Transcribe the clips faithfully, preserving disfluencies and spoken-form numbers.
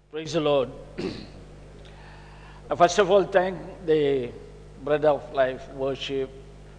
Praise the Lord. First of all, thank the Bread of Life worship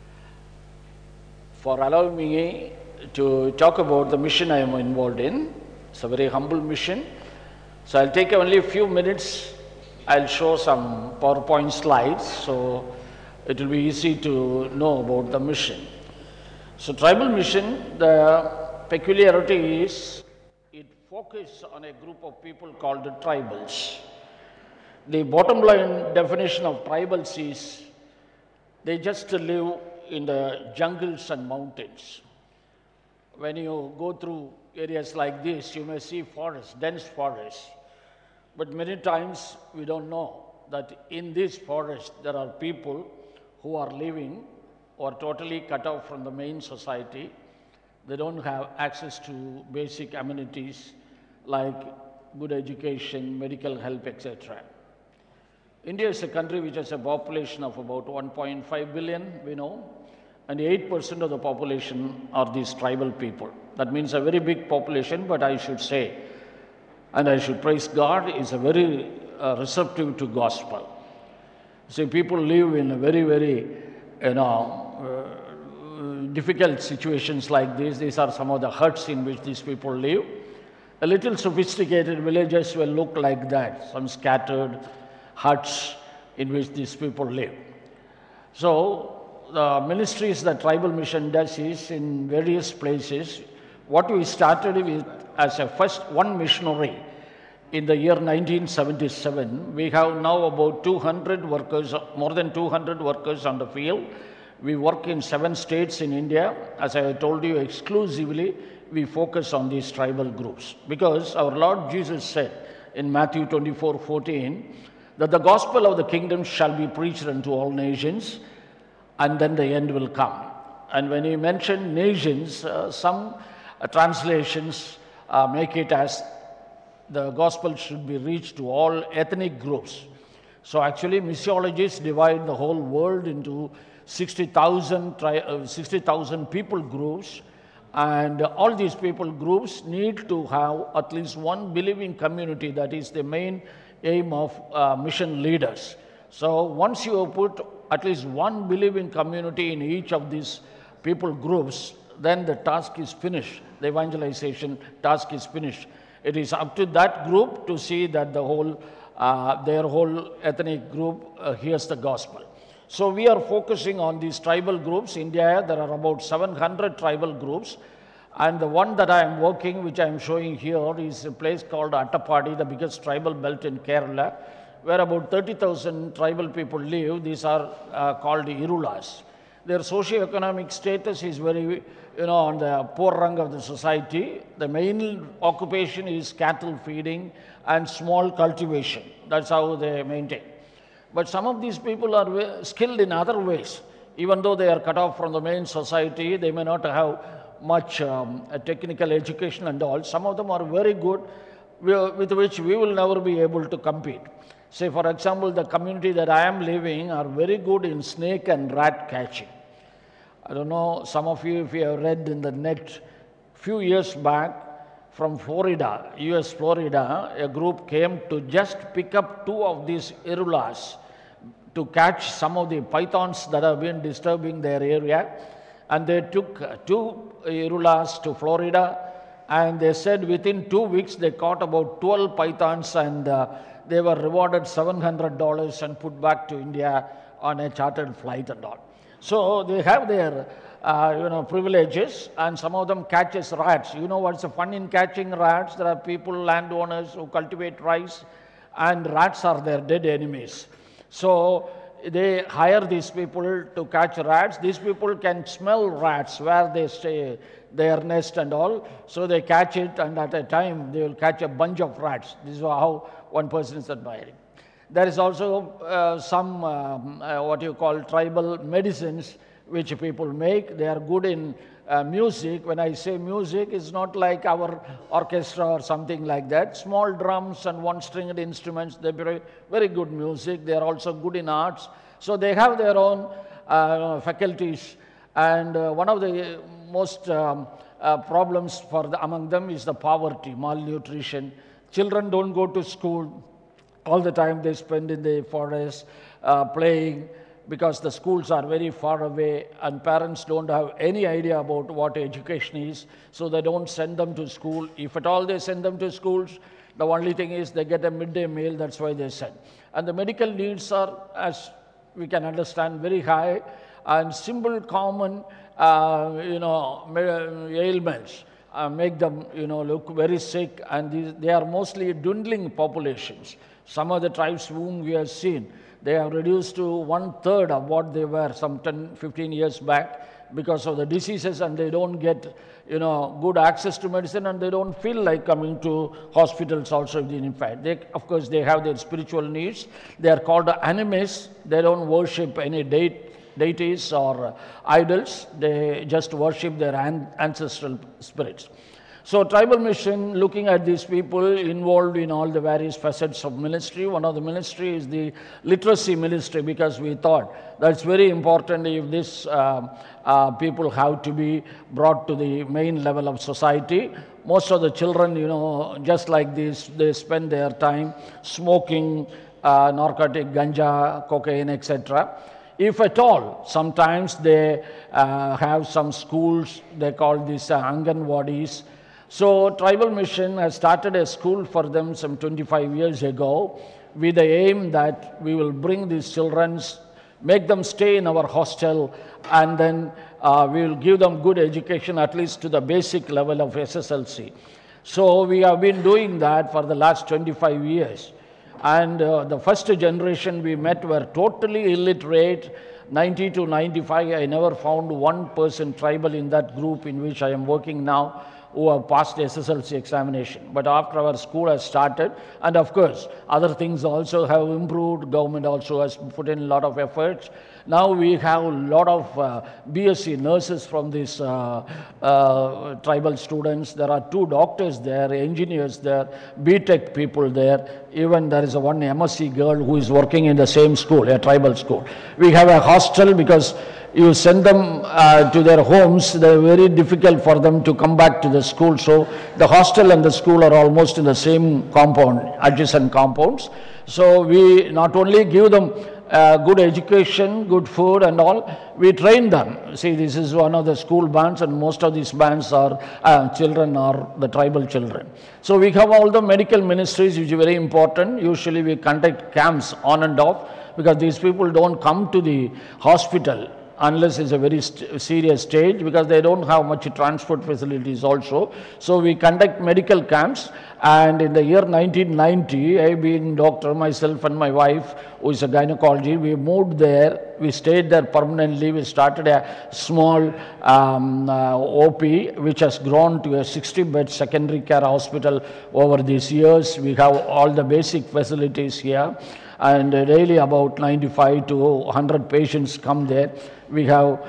for allowing me to talk about the mission I am involved in. It's a very humble mission. So I'll take only a few minutes. I'll show some PowerPoint slides so it will be easy to know about the mission. So tribal mission, the peculiarity is it focuses on a group of people called the tribals. The bottom line definition of tribals is they just live in the jungles and mountains. When you go through areas like this, you may see forests, dense forests. But many times we don't know that in this forest there are people who are living or totally cut off from the main society. They don't have access to basic amenities like good education, medical help, et cetera. India is a country which has a population of about one point five billion, we know, and eight percent of the population are these tribal people. That means a very big population, but I should say, and I should praise God, is a very uh, receptive to gospel. See, people live in a very, very, you know, uh, difficult situations like this. These are some of the huts in which these people live. A little sophisticated villages will look like that, some scattered huts in which these people live. So the ministries that Tribal Mission does is in various places. What we started with as a first one missionary in the year nineteen seventy-seven, we have now about two hundred workers, more than two hundred workers on the field. We work in seven states in India. As I told you, exclusively we focus on these tribal groups because our Lord Jesus said in Matthew twenty-four fourteen that the gospel of the kingdom shall be preached unto all nations, and then the end will come. And when he mentioned nations, uh, some uh, translations uh, make it as the gospel should be reached to all ethnic groups. So actually, missiologists divide the whole world into sixty thousand uh, sixty thousand people groups, and all these people groups need to have at least one believing community. That is the main aim of uh, mission leaders. So once you put at least one believing community in each of these people groups, then the task is finished. The evangelization task is finished. It is up to that group to see that the whole, uh, their whole ethnic group uh, hears the gospel. So we are focusing on these tribal groups. In India, there are about seven hundred tribal groups. And the one that I am working, which I am showing here, is a place called Attapadi, the biggest tribal belt in Kerala, where about thirty thousand tribal people live. These are uh, called Irulas. Their socio-economic status is very, you know, on the poor rung of the society. The main occupation is cattle feeding and small cultivation. That's how they maintain. But some of these people are skilled in other ways. Even though they are cut off from the main society, they may not have much um, technical education and all. Some of them are very good, with which we will never be able to compete. Say, for example, the community that I am living are very good in snake and rat catching. I don't know, some of you, if you have read in the net, few years back from Florida, U S Florida, a group came to just pick up two of these irulas to catch some of the pythons that have been disturbing their area. And they took two irulas to Florida, and they said within two weeks they caught about twelve pythons, and uh, they were rewarded seven hundred dollars and put back to India on a chartered flight and all. So they have their uh, you know, privileges, and some of them catches rats. You know what's the fun in catching rats? There are people, landowners who cultivate rice, and rats are their dead enemies. So they hire these people to catch rats. These people can smell rats where they stay, their nest and all. So they catch it, and at a time they will catch a bunch of rats. This is how one person is admiring. There is also uh, some um, uh, what you call tribal medicines which people make. They are good in uh, music. When I say music, it's not like our orchestra or something like that. Small drums and one-stringed instruments, they play very good music. They are also good in arts. So they have their own uh, faculties. And uh, one of the most um, uh, problems for the, among them is the poverty, malnutrition. Children don't go to school. All the time they spend in the forest uh, playing, because the schools are very far away and parents don't have any idea about what education is, so they don't send them to school. If at all they send them to schools, the only thing is they get a midday meal, that's why they send. And the medical needs are, as we can understand, very high, and simple common uh, you know ailments uh, make them you know look very sick, and these, they are mostly dwindling populations. Some of the tribes whom we have seen, they have reduced to one third of what they were some ten, fifteen years back because of the diseases, and they don't get you know good access to medicine, and they don't feel like coming to hospitals also. In fact, they, of course, they have their spiritual needs. They are called animists. They don't worship any de deities or idols. They just worship their an ancestral spirits. So tribal mission, looking at these people involved in all the various facets of ministry. One of the ministry is the literacy ministry, because we thought that's very important if these uh, uh, people have to be brought to the main level of society. Most of the children, you know, just like this, they spend their time smoking uh, narcotic, ganja, cocaine, et cetera. If at all, sometimes they uh, have some schools, they call these uh, Anganwadis. So Tribal Mission has started a school for them some twenty-five years ago, with the aim that we will bring these children, make them stay in our hostel, and then uh, we will give them good education, at least to the basic level of S S L C. So we have been doing that for the last twenty-five years. And uh, the first generation we met were totally illiterate, ninety to ninety-five. I never found one person tribal in that group in which I am working now who have passed S S L C examination. But after our school has started, and of course, other things also have improved, government also has put in a lot of efforts. Now we have a lot of uh, B S c nurses from these uh, uh, tribal students. There are two doctors there, engineers there, B Tech people there. Even there is a one M S c girl who is working in the same school, a tribal school. We have a hostel because you send them uh, to their homes, they're very difficult for them to come back to the school. So the hostel and the school are almost in the same compound, adjacent compounds. So we not only give them uh, good education, good food and all, we train them. See, this is one of the school bands, and most of these bands are uh, children are the tribal children. So we have all the medical ministries, which is very important. Usually we conduct camps on and off, because these people don't come to the hospital unless it's a very st serious stage, because they don't have much transport facilities also. So we conduct medical camps, and in the year nineteen ninety, I being doctor, myself and my wife, who is a gynecology, we moved there, we stayed there permanently. We started a small um, uh, O P, which has grown to a sixty bed secondary care hospital over these years. We have all the basic facilities here, and daily about ninety-five to one hundred patients come there. We have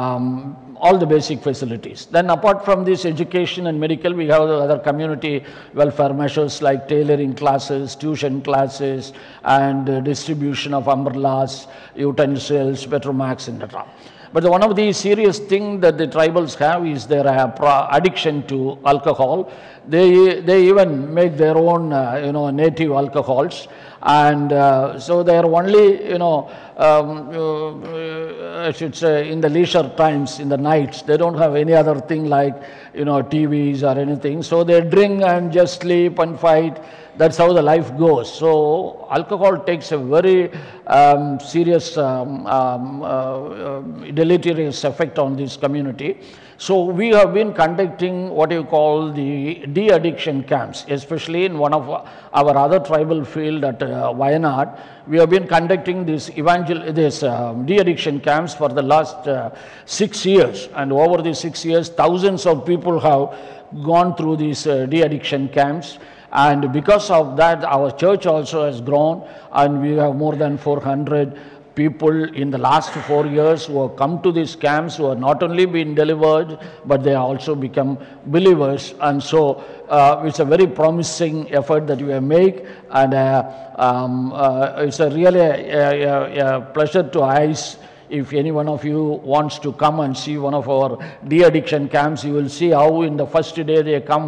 um, all the basic facilities. Then apart from this education and medical, we have other community welfare measures like tailoring classes, tuition classes, and uh, distribution of umbrellas, utensils, Petromax, et cetera. But the, one of the serious things that the tribals have is their uh, addiction to alcohol. They, they even make their own uh, you know, native alcohols. And uh, so they are only, you know, um, uh, I should say, in the leisure times, in the nights, they don't have any other thing like, you know, T Vs or anything. So they drink and just sleep and fight. That's how the life goes. So alcohol takes a very um, serious um, um, uh, uh, deleterious effect on this community. So we have been conducting what you call the de-addiction camps, especially in one of our other tribal field at uh, Wayanad. We have been conducting this evangel this uh, de-addiction camps for the last uh, six years. And over these six years, thousands of people have gone through these uh, de-addiction camps. And because of that, our church also has grown, and we have more than four hundred people in the last four years who have come to these camps, who have not only been delivered, but they also become believers. And so uh, it's a very promising effort that we have made, and uh, um, uh, it's a really a, a, a pleasure to eyes. If any one of you wants to come and see one of our de-addiction camps, you will see how in the first day they come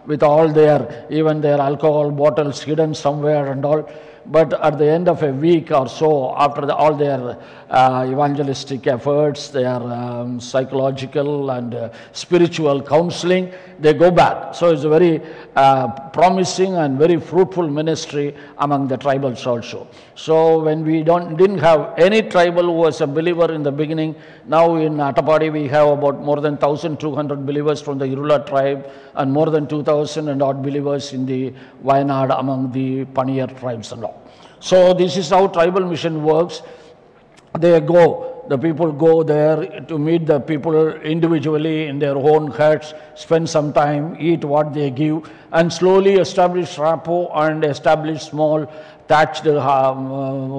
with all their, even their alcohol bottles hidden somewhere and all. But at the end of a week or so, after the, all their uh, evangelistic efforts, their um, psychological and uh, spiritual counseling, they go back. So it's a very uh, promising and very fruitful ministry among the tribals also. So when we don't didn't have any tribal who was a believer in the beginning, now in Attapadi we have about more than one thousand two hundred believers from the Irula tribe and more than two thousand and odd believers in the Wayanad among the Paniyar tribes and all. So this is how tribal mission works. They go, the people go there to meet the people individually in their own huts, spend some time, eat what they give, and slowly establish rapport and establish small thatched, um,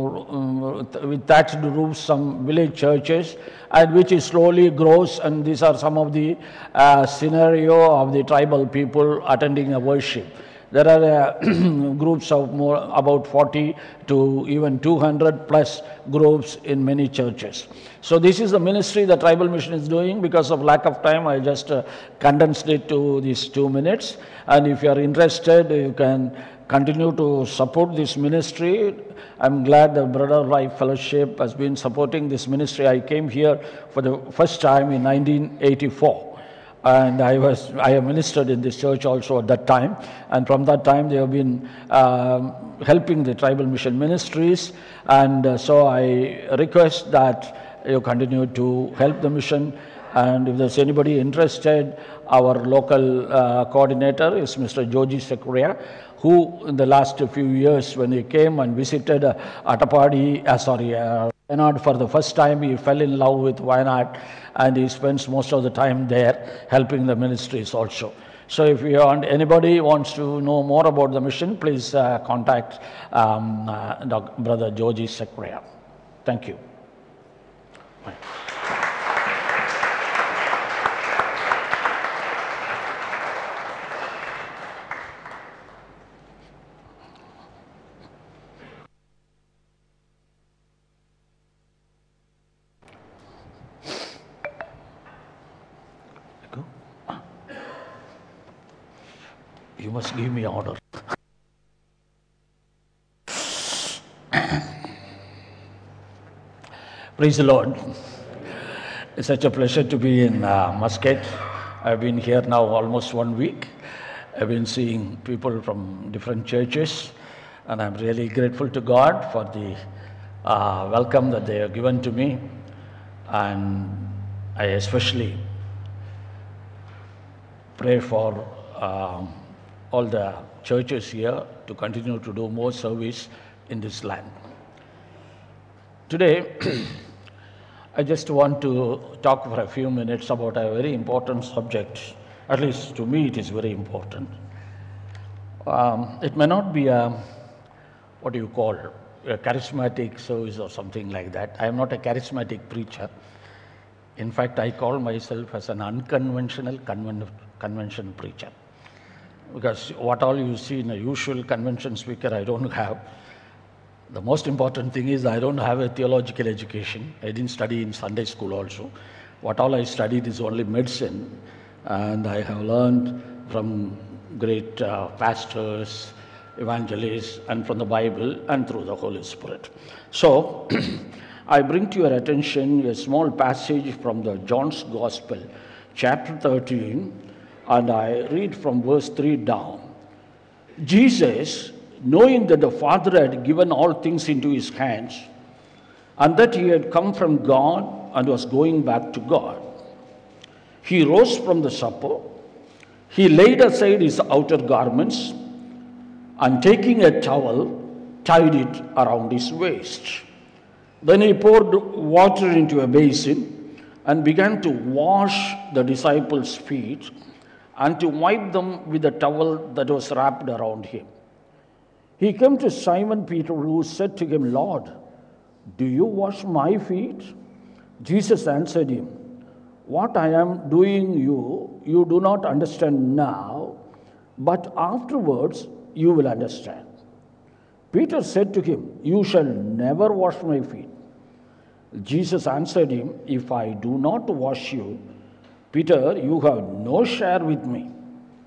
uh, with thatched roofs, some village churches, and which is slowly grows. And these are some of the uh, scenario of the tribal people attending a worship. There are uh, groups of more about forty to even two hundred plus groups in many churches. So this is the ministry the tribal mission is doing. Because of lack of time, I just uh, condensed it to these two minutes. And if you are interested, you can continue to support this ministry. I'm glad the Brother Life Fellowship has been supporting this ministry. I came here for the first time in nineteen eighty-four. And I was, I have ministered in this church also at that time. And from that time, they have been um, helping the tribal mission ministries. And uh, so I request that you continue to help the mission. And if there's anybody interested, our local uh, coordinator is Mister Joji Sekuria, who in the last few years when he came and visited uh, Attapadi, uh, sorry, uh, Wayanad for the first time, he fell in love with Wayanad, and he spends most of the time there helping the ministries also. So if you want, anybody wants to know more about the mission, please uh, contact um, uh, Brother Joji Sekuria. Thank you. Bye. You must give me order. Praise the Lord. It's such a pleasure to be in uh, Muscat. I've been here now almost one week. I've been seeing people from different churches, and I'm really grateful to God for the uh, welcome that they have given to me. And I especially pray for uh, all the churches here to continue to do more service in this land. Today, I just want to talk for a few minutes about a very important subject. At least to me, it is very important. Um, it may not be a, what do you call, a charismatic service or something like that. I am not a charismatic preacher. In fact, I call myself as an unconventional conven convention preacher. Because what all you see in a usual convention speaker, I don't have. The most important thing is I don't have a theological education. I didn't study in Sunday school also. What all I studied is only medicine. And I have learned from great uh, pastors, evangelists, and from the Bible and through the Holy Spirit. So, I bring to your attention a small passage from the John's Gospel, chapter thirteen, and I read from verse three down. Jesus, knowing that the Father had given all things into his hands, and that he had come from God and was going back to God, he rose from the supper. He laid aside his outer garments, and taking a towel, tied it around his waist. Then he poured water into a basin and began to wash the disciples' feet and to wipe them with the towel that was wrapped around him. He came to Simon Peter, who said to him, "Lord, do you wash my feet?" Jesus answered him, "What I am doing you, you do not understand now, but afterwards you will understand." Peter said to him, "You shall never wash my feet." Jesus answered him, "If I do not wash you, Peter, you have no share with me."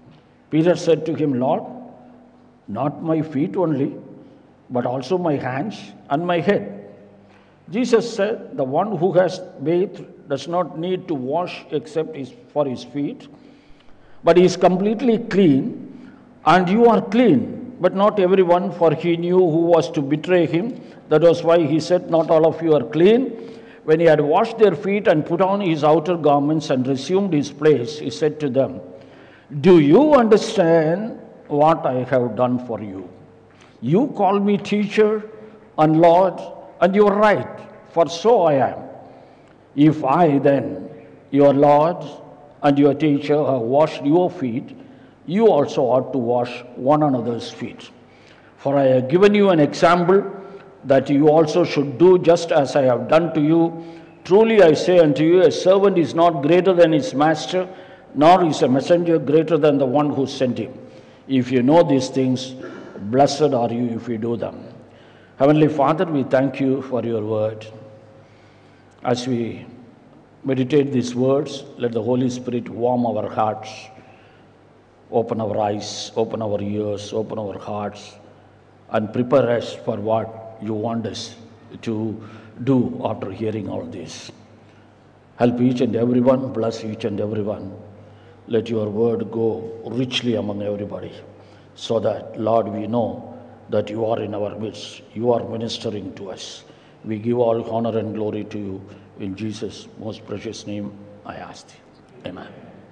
Peter said to him, Lord, not my feet only, but also my hands and my head. Jesus said, the one who has bathed does not need to wash except his, for his feet, but he is completely clean, and you are clean, but not everyone, for he knew who was to betray him. That was why he said, not all of you are clean. When he had washed their feet and put on his outer garments and resumed his place, he said to them, do you understand what I have done for you? You call me teacher and Lord, and you are right, for so I am. If I then, your Lord and your teacher, have washed your feet, you also ought to wash one another's feet. For I have given you an example that you also should do just as I have done to you. Truly I say unto you, a servant is not greater than his master, nor is a messenger greater than the one who sent him. If you know these things, blessed are you if you do them. Heavenly Father, we thank you for your word. As we meditate these words, let the Holy Spirit warm our hearts, open our eyes, open our ears, open our hearts, and prepare us for what you want us to do after hearing all this. Help each and everyone, bless each and everyone. Let your word go richly among everybody, so that, Lord, we know that you are in our midst. You are ministering to us. We give all honor and glory to you. In Jesus' most precious name, I ask you. Amen.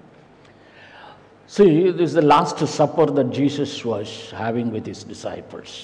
See, this is the last supper that Jesus was having with his disciples.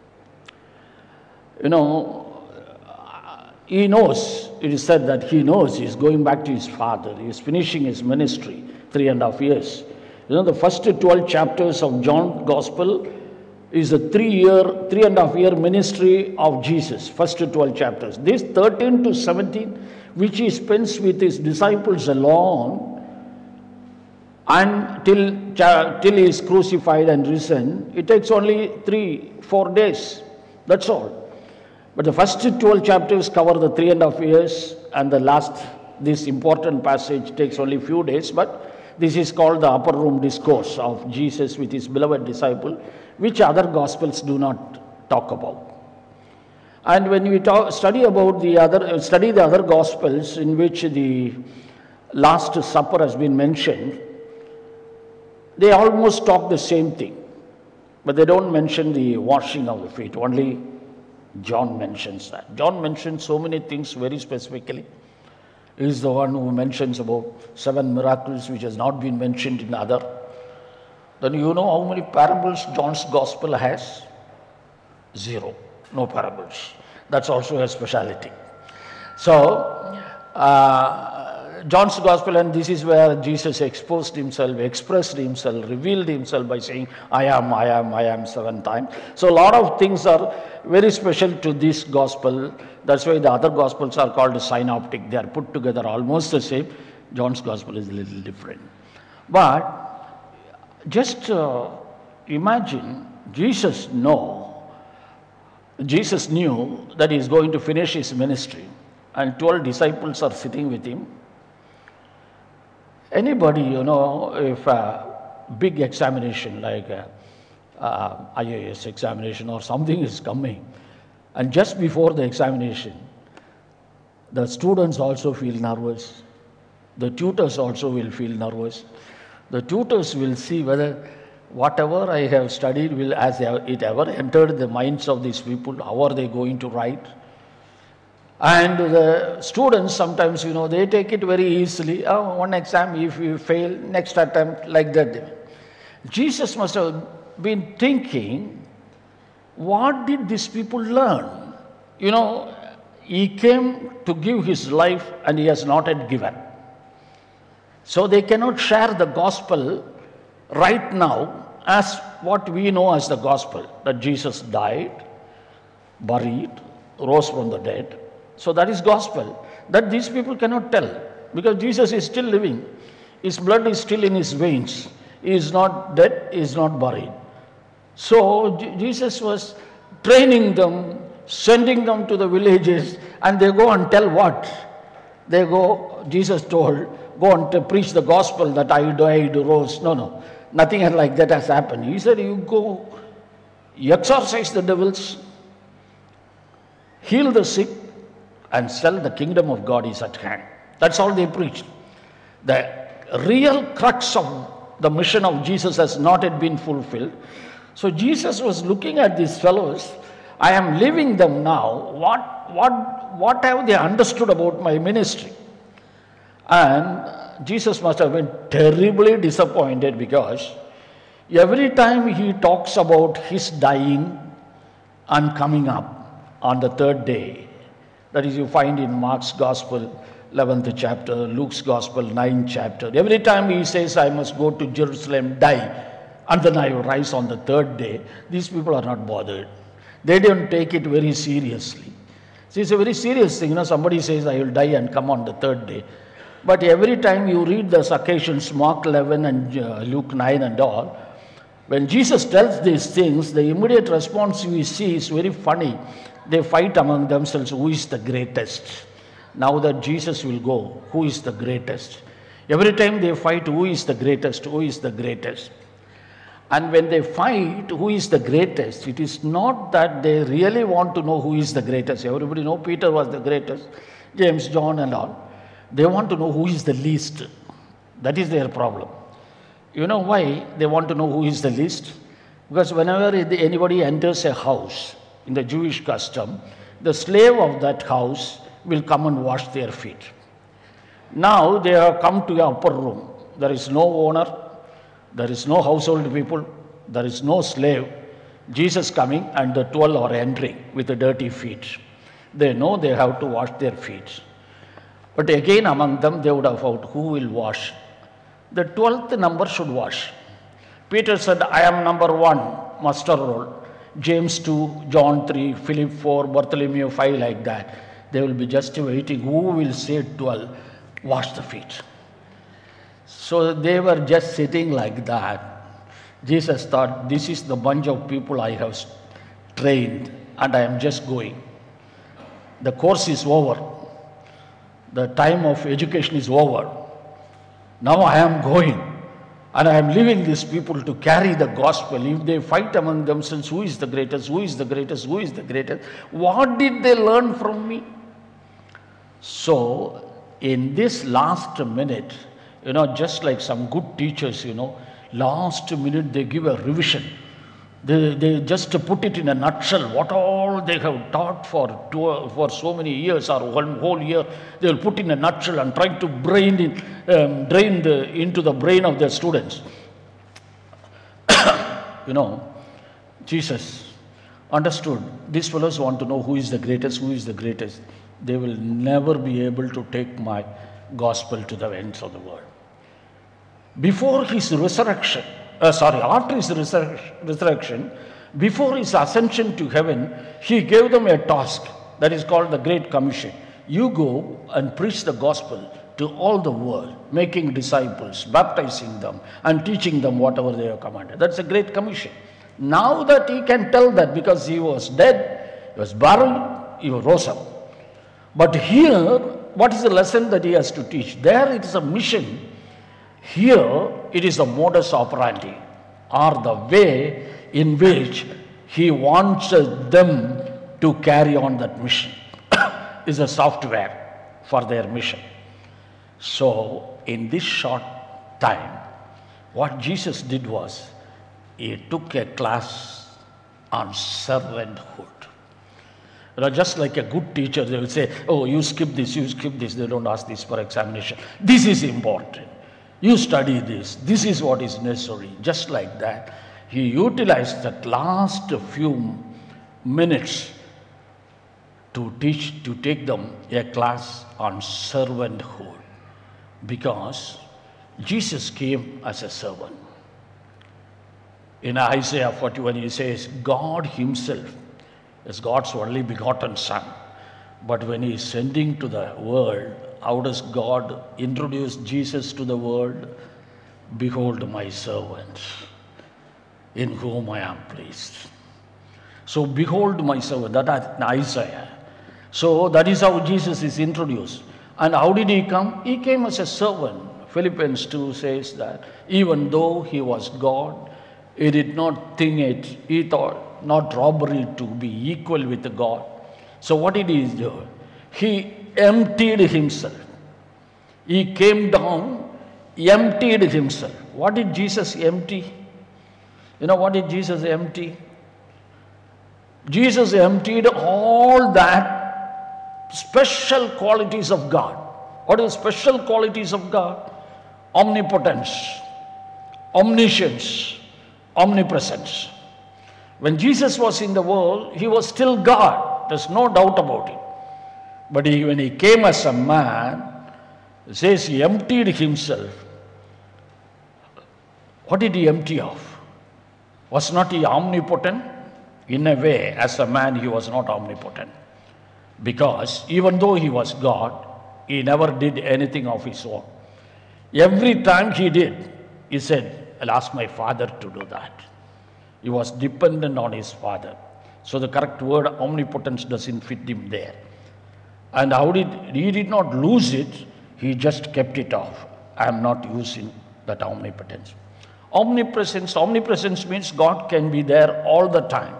You know, he knows, it is said that he knows he is going back to his Father. He is finishing his ministry, three and a half years. You know, the first twelve chapters of John's Gospel is a three-year, three and a half year ministry of Jesus, first twelve chapters. This thirteen to seventeen, which he spends with his disciples alone, and till, till he is crucified and risen, it takes only three, four days. That's all. But the first twelve chapters cover the three and a half years, and the last, this important passage takes only a few days, but this is called the upper room discourse of Jesus with his beloved disciple, which other Gospels do not talk about. And when we talk, study about the other, study the other Gospels in which the Last Supper has been mentioned, they almost talk the same thing, but they don't mention the washing of the feet. Only John mentions that. John mentions so many things very specifically. He is the one who mentions about seven miracles which has not been mentioned in other. Then you know how many parables John's Gospel has? Zero. No parables. That's also a speciality. So, uh, John's Gospel, and this is where Jesus exposed himself, expressed himself, revealed himself by saying, I am, I am, I am seven times. So a lot of things are very special to this Gospel. That's why the other Gospels are called synoptic. They are put together almost the same. John's Gospel is a little different. But just uh, imagine, Jesus know, Jesus knew that he is going to finish his ministry, and twelve disciples are sitting with him. Anybody, you know, if a big examination like a, a I A S examination or something is coming, and just before the examination, the students also feel nervous. The tutors also will feel nervous. The tutors will see whether whatever I have studied will, as it ever entered the minds of these people, how are they going to write? And the students sometimes, you know, they take it very easily. Oh, one exam, if you fail, next attempt, like that. Jesus must have been thinking, what did these people learn? You know, he came to give his life and he has not yet given. So they cannot share the gospel right now as what we know as the gospel, that Jesus died, buried, rose from the dead. So that is gospel. That these people cannot tell, because Jesus is still living. His blood is still in his veins. He is not dead, he is not buried. So J- Jesus was training them, sending them to the villages, and they go and tell what? They go, Jesus told, go and preach the gospel that I died, rose. No, no. Nothing like that has happened. He said, you go, exorcise the devils, heal the sick, and sell the kingdom of God is at hand. That's all they preached. The real crux of the mission of Jesus has not yet been fulfilled. So Jesus was looking at these fellows. I am leaving them now. What, what, what have they understood about my ministry? And Jesus must have been terribly disappointed, because every time he talks about his dying and coming up on the third day, that is, you find in Mark's Gospel, eleventh chapter, Luke's Gospel, ninth chapter. Every time he says, I must go to Jerusalem, die, and then I will rise on the third day, these people are not bothered. They don't take it very seriously. See, it's a very serious thing. You know, somebody says, I will die and come on the third day. But every time you read those occasions, Mark eleven and uh, Luke nine and all, when Jesus tells these things, the immediate response we see is very funny. They fight among themselves, who is the greatest? Now that Jesus will go, who is the greatest? Every time they fight, who is the greatest? Who is the greatest? And when they fight, who is the greatest? It is not that they really want to know who is the greatest. Everybody know Peter was the greatest, James, John and all. They want to know who is the least. That is their problem. You know why they want to know who is the least? Because whenever anybody enters a house, in the Jewish custom, the slave of that house will come and wash their feet. Now they have come to your upper room. There is no owner, there is no household people, there is no slave. Jesus coming and the twelve are entering with the dirty feet. They know they have to wash their feet. But again among them they would have thought, who will wash? The twelfth number should wash. Peter said, I am number one, muster roll. James two, John three, Philip four, Bartholomew five, like that. They will be just waiting. Who will say twelve? Wash the feet. So they were just sitting like that. Jesus thought, this is the bunch of people I have trained and I am just going. The course is over. The time of education is over. Now I am going. And I am leaving these people to carry the gospel. If they fight among themselves, who is the greatest, who is the greatest, who is the greatest, what did they learn from me? So, in this last minute, you know, just like some good teachers, you know, last minute they give a revision. They, they just put it in a nutshell, what all they have taught for two, for so many years or one whole year, they will put in a nutshell and try to brain in, um, drain the, into the brain of their students. You know, Jesus understood, these fellows want to know who is the greatest, who is the greatest. They will never be able to take my gospel to the ends of the world. Before his resurrection, Uh, sorry, after his resurrection, before his ascension to heaven, he gave them a task that is called the Great Commission. You go and preach the gospel to all the world, making disciples, baptizing them, and teaching them whatever they have commanded. That's a Great Commission. Now that he can tell that, because he was dead, he was buried, he rose up. But here, what is the lesson that he has to teach? There it is a mission. Here, it is the modus operandi, or the way in which he wants them to carry on that mission. Is a software for their mission. So, in this short time, what Jesus did was, he took a class on servanthood. You know, just like a good teacher, they will say, oh, you skip this, you skip this, they don't ask this for examination. This is important. You study this. This is what is necessary. Just like that, he utilized that last few minutes to teach, to take them a class on servanthood. Because Jesus came as a servant. In Isaiah forty-one, he says, God himself is God's only begotten Son. But when he is sending to the world, how does God introduce Jesus to the world? Behold my servant, in whom I am pleased. So behold my servant, that is Isaiah. So that is how Jesus is introduced. And how did he come? He came as a servant Philippians two says that even though he was God, he did not think it, he thought not robbery to be equal with God. So what did he do? He emptied himself. He came down, emptied himself. What did Jesus empty? You know what did Jesus empty? Jesus emptied all that special qualities of God. What are the special qualities of God? Omnipotence, omniscience, omnipresence. When Jesus was in the world, he was still God. There's no doubt about it. But he, when he came as a man, it says he emptied himself. What did he empty of? Was not he omnipotent? In a way, as a man, he was not omnipotent. Because even though he was God, he never did anything of his own. Every time he did, he said, I'll ask my Father to do that. He was dependent on his Father. So the correct word omnipotence doesn't fit him there. And how did he did not lose it, he just kept it off. I am not using that omnipotence. Omnipresence, omnipresence means God can be there all the time.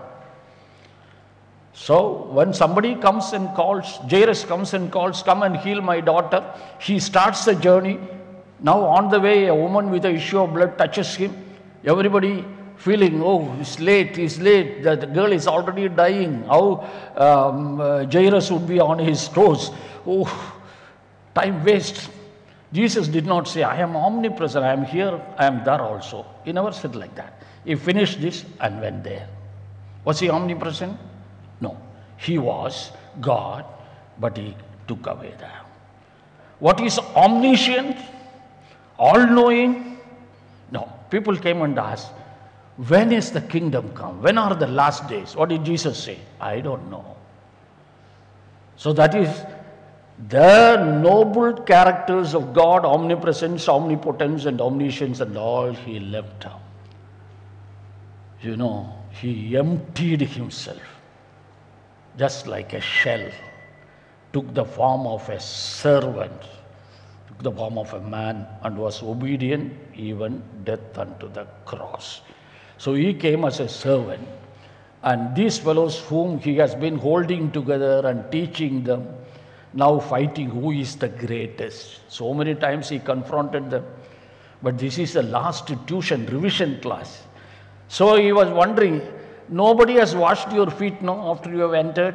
So when somebody comes and calls, Jairus comes and calls, come and heal my daughter, he starts the journey. Now on the way, a woman with an issue of blood touches him. Everybody feeling, oh, it's late, it's late, the, the girl is already dying. How um, uh, Jairus would be on his toes. Oh, time waste. Jesus did not say, I am omnipresent, I am here, I am there also. He never said like that. He finished this and went there. Was he omnipresent? No. He was God, but he took away that. What is omniscient? All-knowing? No. People came and asked, when is the kingdom come? When are the last days? What did Jesus say? I don't know. So that is the noble characters of God, omnipresence, omnipotence, and omniscience, and all he left out. You know, he emptied himself, just like a shell, took the form of a servant, took the form of a man, and was obedient, even death unto the cross. So he came as a servant, and these fellows whom he has been holding together and teaching them, now fighting who is the greatest. So many times he confronted them, but this is the last tuition, revision class. So he was wondering, nobody has washed your feet now after you have entered.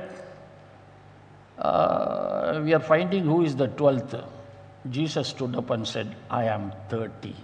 Uh, we are finding who is the twelfth. Jesus stood up and said, I am thirty.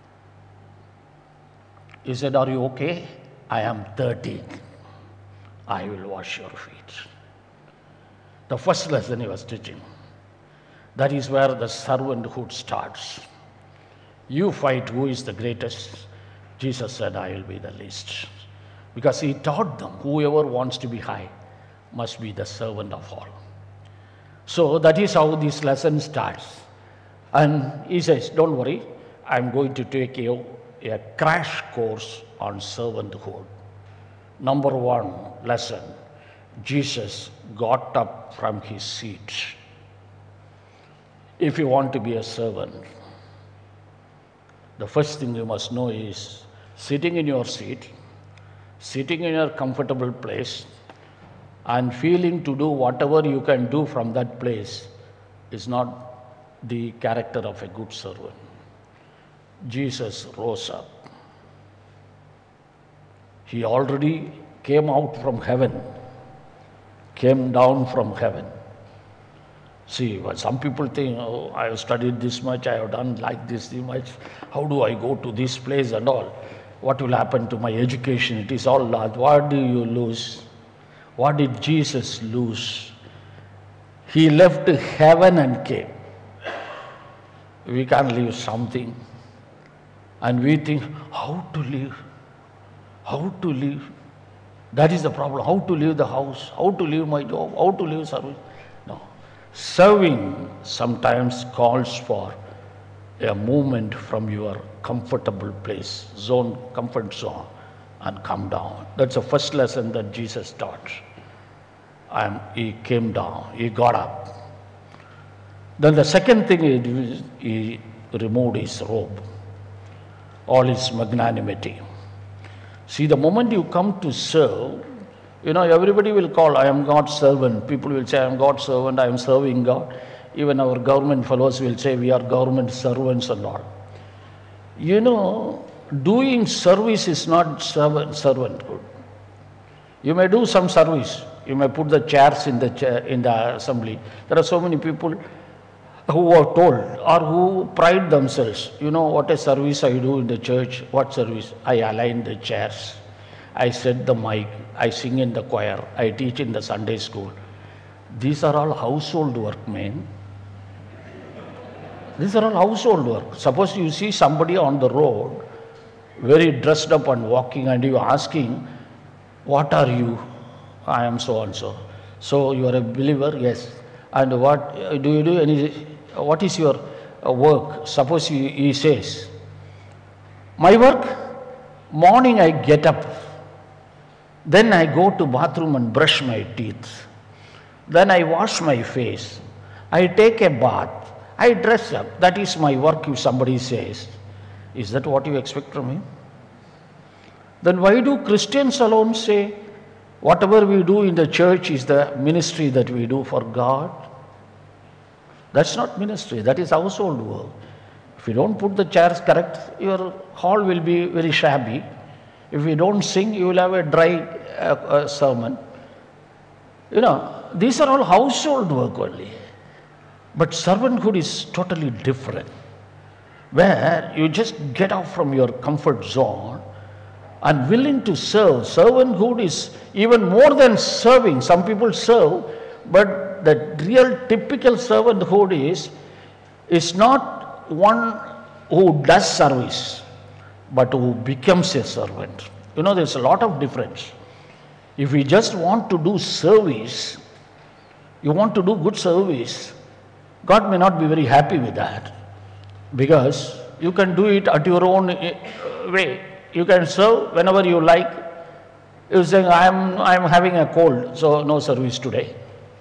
He said, are you okay? I am thirty. I will wash your feet. The first lesson he was teaching. That is where the servanthood starts. You fight who is the greatest. Jesus said, I will be the least. Because he taught them, whoever wants to be high must be the servant of all. So that is how this lesson starts. And he says, don't worry, I'm going to take you a crash course on servanthood. Number one lesson, Jesus got up from his seat. If you want to be a servant, the first thing you must know is sitting in your seat, sitting in your comfortable place, and feeling to do whatever you can do from that place is not the character of a good servant. Jesus rose up. He already came out from heaven, came down from heaven. See, well, some people think, oh, I have studied this much, I have done like this much, how do I go to this place and all? What will happen to my education? It is all lost. What do you lose? What did Jesus lose? He left heaven and came. We can't leave something. And we think, how to live? How to live? That is the problem. How to leave the house? How to leave my job? How to leave service? No. Serving sometimes calls for a movement from your comfortable place, zone, comfort zone, and come down. That's the first lesson that Jesus taught. And he came down, he got up. Then the second thing is, he removed his robe, all his magnanimity. See, the moment you come to serve, you know, everybody will call, I am God's servant. People will say, I am God's servant, I am serving God. Even our government fellows will say, we are government servants and all. You know, doing service is not servant, servanthood. You may do some service. You may put the chairs in the, chair, in the assembly. There are so many people who are told or who pride themselves. You know what a service I do in the church? What service? I align the chairs. I set the mic. I sing in the choir. I teach in the Sunday school. These are all household work, man. These are all household work. Suppose you see somebody on the road, very dressed up and walking, and you asking, what are you? I am so and so. So you are a believer? Yes. And what do you do? Any? What is your work? Suppose he, he says, my work, morning I get up, then I go to bathroom and brush my teeth, then I wash my face, I take a bath, I dress up. That is my work. If somebody says, is that what you expect from him? Then why do Christians alone say, whatever we do in the church is the ministry that we do for God? That's not ministry, that is household work. If you don't put the chairs correct, your hall will be very shabby. If you don't sing, you will have a dry uh, uh, sermon. You know, these are all household work only. But servanthood is totally different, where you just get out from your comfort zone and willing to serve. Servanthood is even more than serving. Some people serve, but the real typical servanthood is, is not one who does service, but who becomes a servant. You know, there's a lot of difference. If we just want to do service, you want to do good service, God may not be very happy with that, because you can do it at your own way. You can serve whenever you like. You say, I'm, I'm having a cold, so no service today.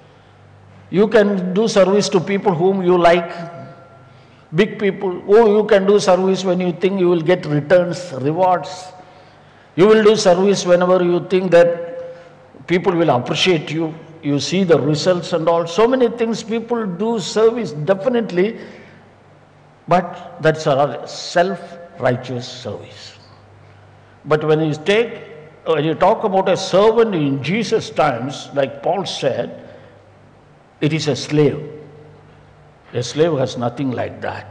You can do service to people whom you like, big people. Oh, you can do service when you think you will get returns, rewards. You will do service whenever you think that people will appreciate you. You see the results and all. So many things people do service, definitely, but that's a self-righteous service. But when you take, when you talk about a servant in Jesus' times, like Paul said, it is a slave. A slave has nothing like that.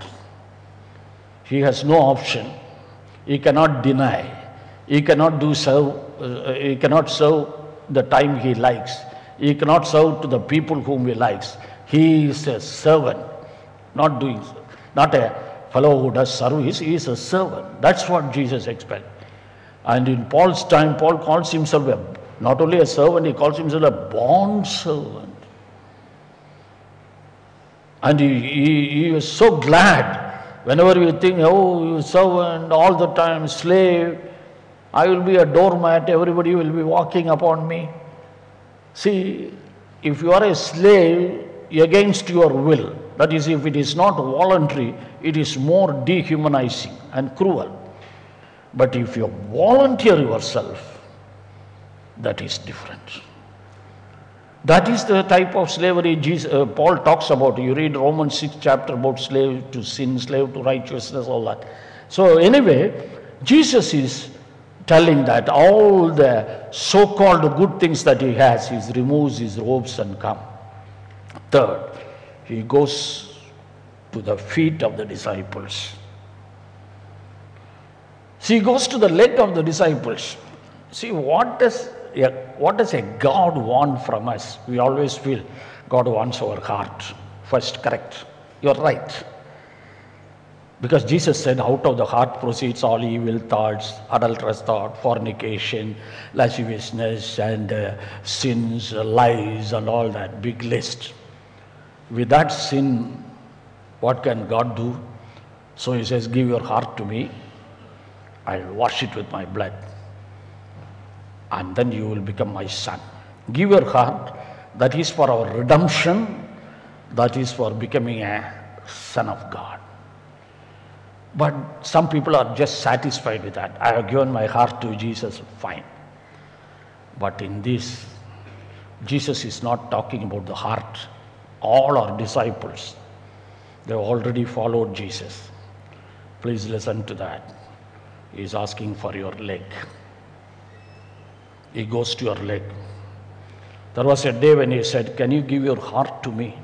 He has no option. He cannot deny. He cannot do serve. Uh, he cannot serve the time he likes. He cannot serve to the people whom he likes. He is a servant, not doing, not a fellow who does service. He is a servant. That's what Jesus expects. And in Paul's time, Paul calls himself a, not only a servant, he calls himself a bond servant. And he, he, he was so glad whenever you think, oh, you servant, all the time, slave, I will be a doormat, everybody will be walking upon me. See, if you are a slave against your will, that is, if it is not voluntary, it is more dehumanizing and cruel. But if you volunteer yourself, that is different. That is the type of slavery Jesus, uh, Paul talks about. You read Romans six chapter about slave to sin, slave to righteousness, all that. So anyway, Jesus is telling that all the so-called good things that he has, he removes his robes and come. Third, he goes to the feet of the disciples. See, he goes to the leg of the disciples. See, what does, what does a God want from us? We always feel God wants our heart. First, correct. You're right. Because Jesus said, out of the heart proceeds all evil thoughts, adulterous thought, fornication, lasciviousness, and uh, sins, uh, lies, and all that big list. With that sin, what can God do? So he says, give your heart to me. I'll wash it with my blood. And then you will become my son. Give your heart. That is for our redemption. That is for becoming a son of God. But some people are just satisfied with that. I have given my heart to Jesus, fine. But in this, Jesus is not talking about the heart. All are disciples. They have already followed Jesus. Please listen to that. He is asking for your leg. He goes to your leg. There was a day when he said, can you give your heart to me?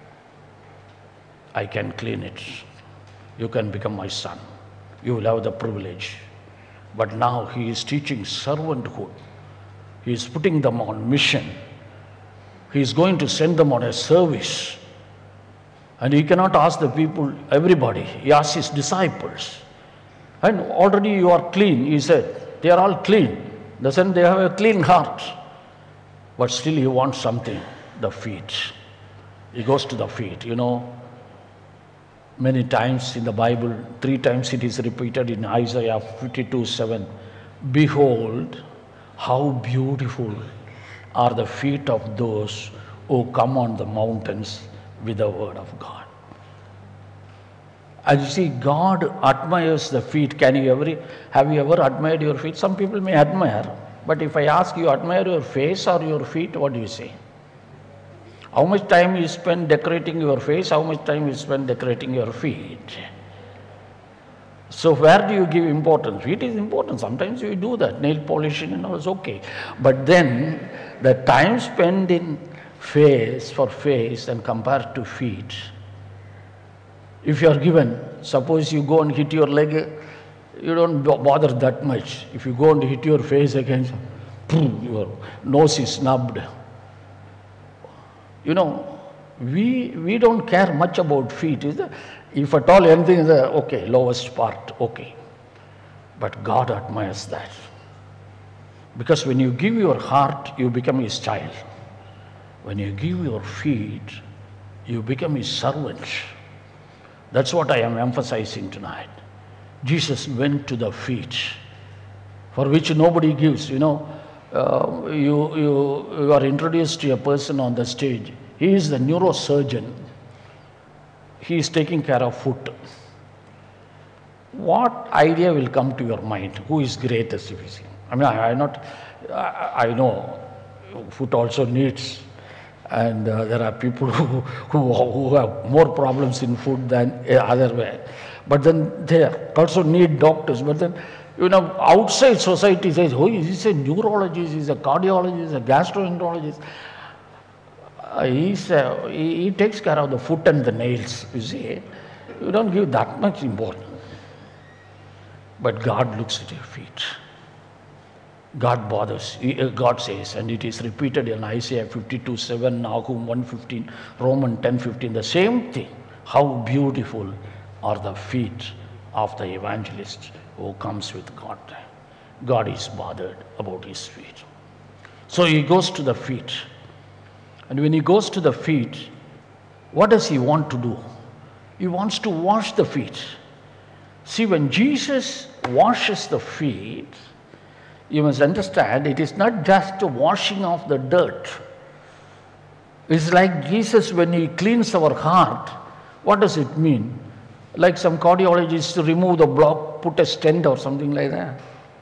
I can clean it. You can become my son. You will have the privilege. But now he is teaching servanthood. He is putting them on mission. He is going to send them on a service. And he cannot ask the people, everybody. He asks his disciples. And already you are clean, he said. They are all clean. Doesn't they have a clean heart? But still he wants something, the feet. He goes to the feet. You know, many times in the Bible, three times it is repeated in Isaiah fifty-two seven. Behold, how beautiful are the feet of those who come on the mountains with the word of God. And you see, God admires the feet. Can you ever, have you ever admired your feet? Some people may admire, but if I ask you, admire your face or your feet, what do you say? How much time you spend decorating your face, how much time you spend decorating your feet? So where do you give importance? Feet is important. Sometimes you do that, nail polishing and all is okay. But then the time spent in face for face and compared to feet, if you are given, suppose you go and hit your leg, you don't bother that much. If you go and hit your face again, your nose is snubbed. You know, we we don't care much about feet. Is there? If at all anything is the, okay, lowest part, okay. But God admires that. Because when you give your heart, you become his child. When you give your feet, you become his servant. That's what I am emphasizing tonight. Jesus went to the feet, for which nobody gives. You know, uh, you, you, you are introduced to a person on the stage. He is the neurosurgeon. He is taking care of foot. What idea will come to your mind? Who is greatest, if you see? I mean, I, I not, I, I know foot also needs, and uh, there are people who, who, who have more problems in foot than other way. But then they also need doctors. But then, you know, outside society says, oh, is this a neurologist, is a cardiologist, a gastroenterologist? Uh, he's a, he, he takes care of the foot and the nails, you see. You don't give that much importance. But God looks at your feet. God bothers. God says, and it is repeated in Isaiah fifty-two seven, Nahum one fifteen, Romans ten fifteen, the same thing. How beautiful are the feet of the evangelist who comes with God. God is bothered about his feet. So he goes to the feet. And when he goes to the feet, what does he want to do? He wants to wash the feet. See, when Jesus washes the feet, you must understand, it is not just a washing of the dirt. It's like Jesus, when he cleans our heart, what does it mean? Like some cardiologists remove the block, put a stent or something like that.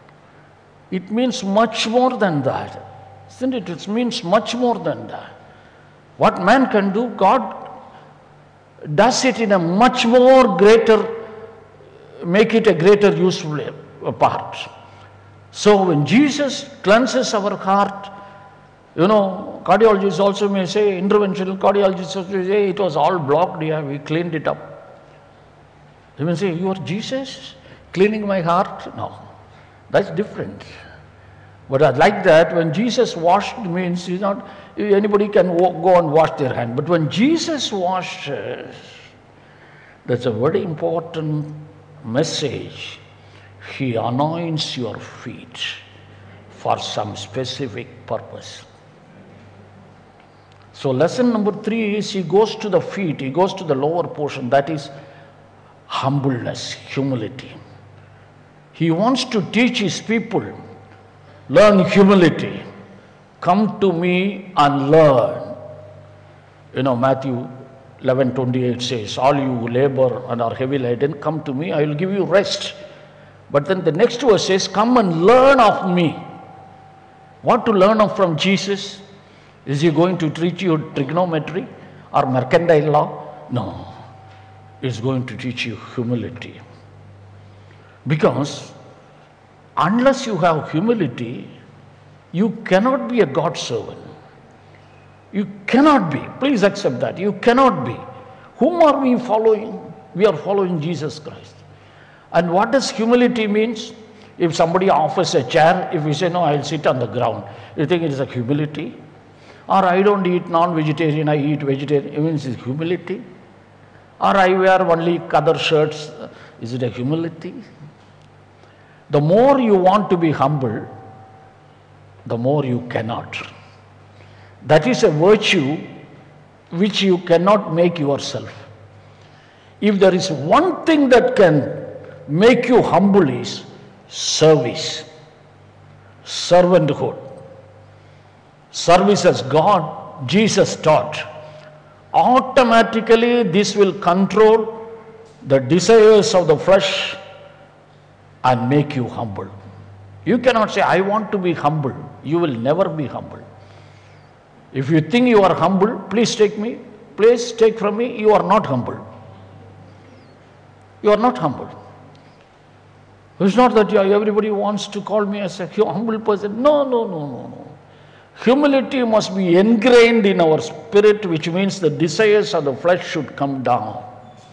It means much more than that. Isn't it? It means much more than that. What man can do, God does it in a much more greater, make it a greater useful part. So when Jesus cleanses our heart, you know, cardiologists also may say, interventional cardiologists also say, it was all blocked, yeah, we cleaned it up. They may say, you are Jesus cleaning my heart? No, that's different. But like that, when Jesus washed means, you know, anybody can go and wash their hand. But when Jesus washes, that's a very important message. He anoints your feet for some specific purpose. So lesson number three is he goes to the feet, he goes to the lower portion, that is humbleness, humility. He wants to teach his people, learn humility. Come to me and learn. You know, Matthew eleven twenty-eight says, all you labor and are heavy laden, come to me, I will give you rest. But then the next verse says, come and learn of me. What to learn of from Jesus? Is he going to teach you trigonometry or mercantile law? No. He's going to teach you humility. Because unless you have humility, you cannot be a God servant. You cannot be. Please accept that. You cannot be. Whom are we following? We are following Jesus Christ. And what does humility means? If somebody offers a chair, if we say, no, I'll sit on the ground, you think it is a humility? Or I don't eat non-vegetarian, I eat vegetarian, it means it's humility? Or I wear only color shirts, is it a humility? The more you want to be humble, the more you cannot. That is a virtue which you cannot make yourself. If there is one thing that can make you humble is service, servanthood. Service as God, Jesus taught. Automatically this will control the desires of the flesh and make you humble. You cannot say, I want to be humble. You will never be humble. If you think you are humble, please take me, please take from me, you are not humble. You are not humble. It's not that everybody wants to call me as a humble person. No, no, no, no, no. Humility must be ingrained in our spirit, which means the desires of the flesh should come down.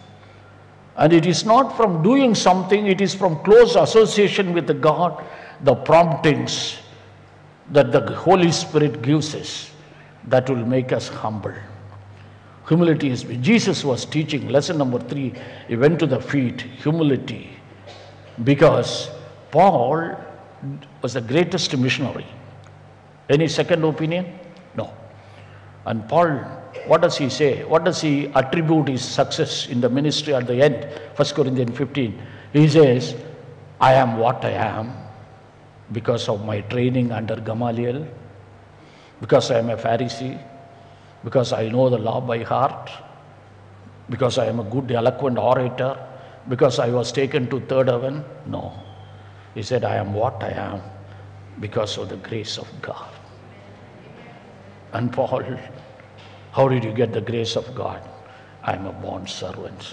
And it is not from doing something, it is from close association with the God, the promptings that the Holy Spirit gives us that will make us humble. Humility is, Jesus was teaching, lesson number three, he went to the feet, humility. Because Paul was the greatest missionary. Any second opinion? No. And Paul, what does he say? What does he attribute his success in the ministry at the end? First Corinthians fifteen. He says, I am what I am because of my training under Gamaliel, because I am a Pharisee, because I know the law by heart, because I am a good eloquent orator, because I was taken to third heaven. No. He said, I am what I am because of the grace of God. And Paul, how did you get the grace of God? I am a bond servant.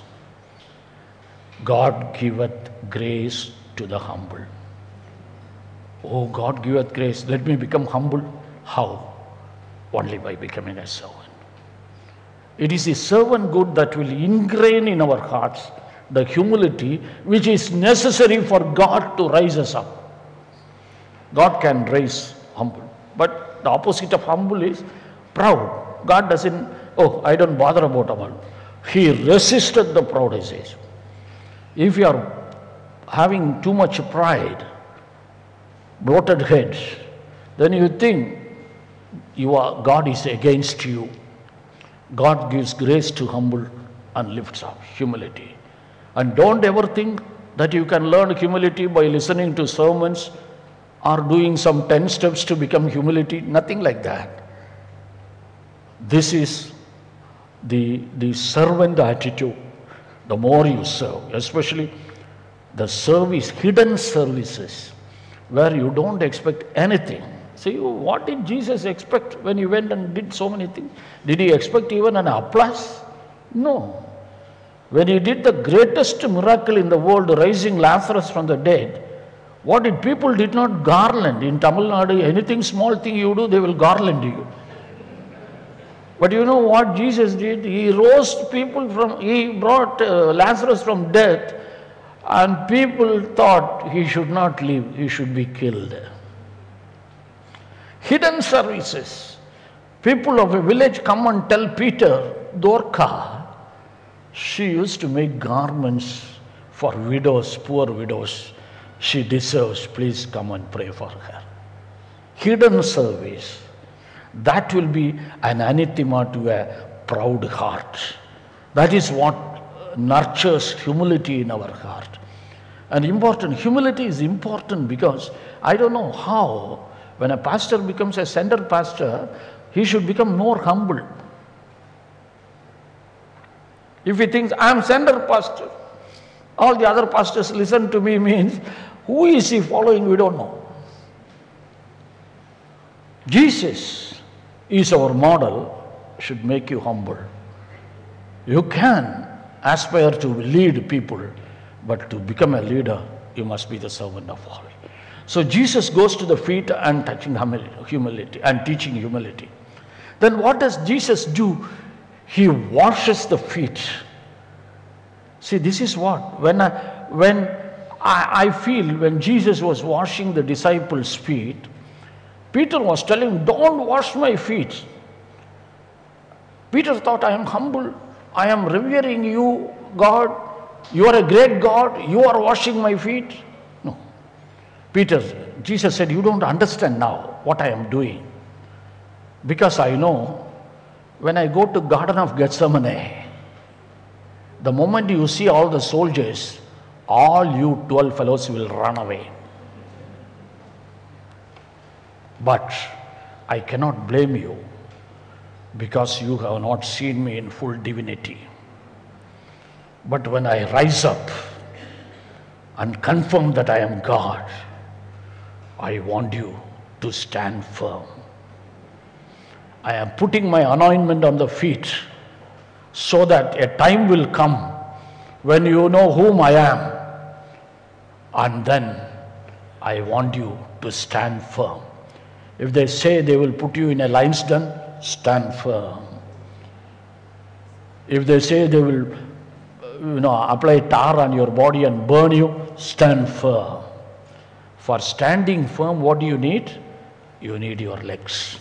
God giveth grace to the humble. Oh, God giveth grace. Let me become humble. How? Only by becoming a servant. It is the servant good that will ingrain in our hearts the humility which is necessary for God to rise us up. God can raise humble. But the opposite of humble is proud. God doesn't, oh, I don't bother about humble. He resisted the proud, he says. If you are having too much pride, bloated head, then you think you are, God is against you. God gives grace to humble and lifts up humility. And don't ever think that you can learn humility by listening to sermons or doing some ten steps to become humility. Nothing like that. This is the, the servant attitude. The more you serve, especially the service, hidden services, where you don't expect anything. See, what did Jesus expect when he went and did so many things? Did he expect even an applause? No. When he did the greatest miracle in the world, raising Lazarus from the dead, what did people did not garland? In Tamil Nadu, anything small thing you do, they will garland you. But you know what Jesus did? He rose people from, he brought uh, Lazarus from death, and people thought he should not live, he should be killed. Hidden services. People of a village come and tell Peter, Dorcas, she used to make garments for widows, poor widows. She deserves, please come and pray for her. Hidden service. That will be an anathema to a proud heart. That is what nurtures humility in our heart. And important, humility is important because I don't know how, when a pastor becomes a center pastor, he should become more humble. If he thinks, I am sender pastor, all the other pastors listen to me, means who is he following? We don't know. Jesus is our model, should make you humble. You can aspire to lead people, but to become a leader, you must be the servant of all. So Jesus goes to the feet and touching humility and teaching humility. Then what does Jesus do? He washes the feet. See, this is what, when I, when I, I feel when Jesus was washing the disciples' feet, Peter was telling, don't wash my feet. Peter thought, I am humble. I am revering you, God. You are a great God. You are washing my feet. No. Peter, Jesus said, you don't understand now what I am doing. Because I know when I go to Garden of Gethsemane, the moment you see all the soldiers, all you twelve fellows will run away. But I cannot blame you because you have not seen me in full divinity. But when I rise up and confirm that I am God, I want you to stand firm. I am putting my anointment on the feet so that a time will come when you know whom I am, and then I want you to stand firm. If they say they will put you in a lion's den, stand firm. If they say they will, you know, apply tar on your body and burn you, stand firm. For standing firm, what do you need? You need your legs.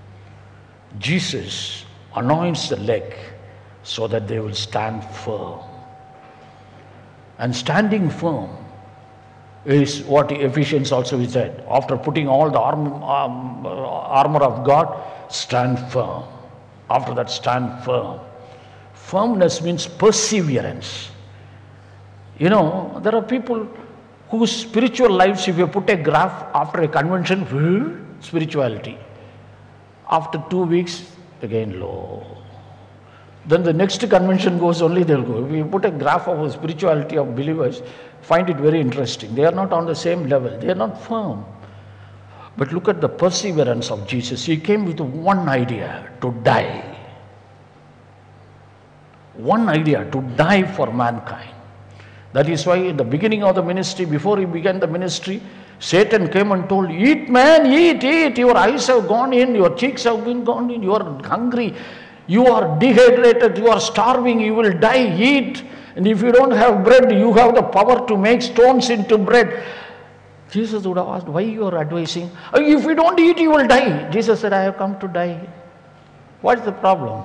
Jesus anoints the leg so that they will stand firm. And standing firm is what Ephesians also said. After putting all the arm, um, armor of God, stand firm. After that, stand firm. Firmness means perseverance. You know, there are people whose spiritual lives, if you put a graph after a convention, spirituality. After two weeks, again low. Then the next convention goes, only they'll go. If you put a graph of the spirituality of believers, find it very interesting. They are not on the same level. They are not firm. But look at the perseverance of Jesus. He came with one idea, to die. One idea, to die for mankind. That is why in the beginning of the ministry, before he began the ministry, Satan came and told, eat man, eat, eat. Your eyes have gone in, your cheeks have been gone in, you are hungry, you are dehydrated, you are starving, you will die, eat. And if you don't have bread, you have the power to make stones into bread. Jesus would have asked, why you are advising? If you don't eat, you will die. Jesus said, I have come to die. What is the problem?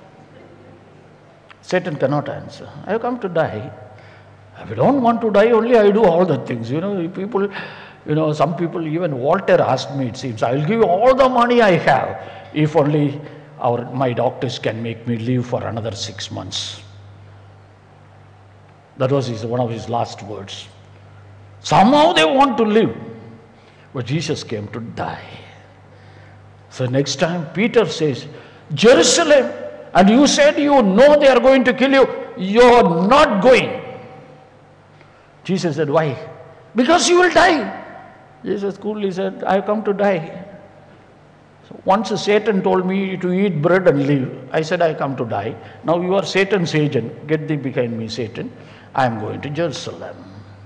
Satan cannot answer. I have come to die. If I don't want to die, only I do all the things. You know, people, you know, some people, even Walter asked me, it seems, I will give you all the money I have if only our, my doctors can make me live for another six months. That was his, one of his last words. Somehow they want to live. But Jesus came to die. So next time Peter says, Jerusalem, and you said you know they are going to kill you, you are not going. Jesus said, why? Because you will die. Jesus coolly said, I have come to die. So once Satan told me to eat bread and live. I said, I come to die. Now you are Satan's agent. Get thee behind me, Satan. I am going to Jerusalem.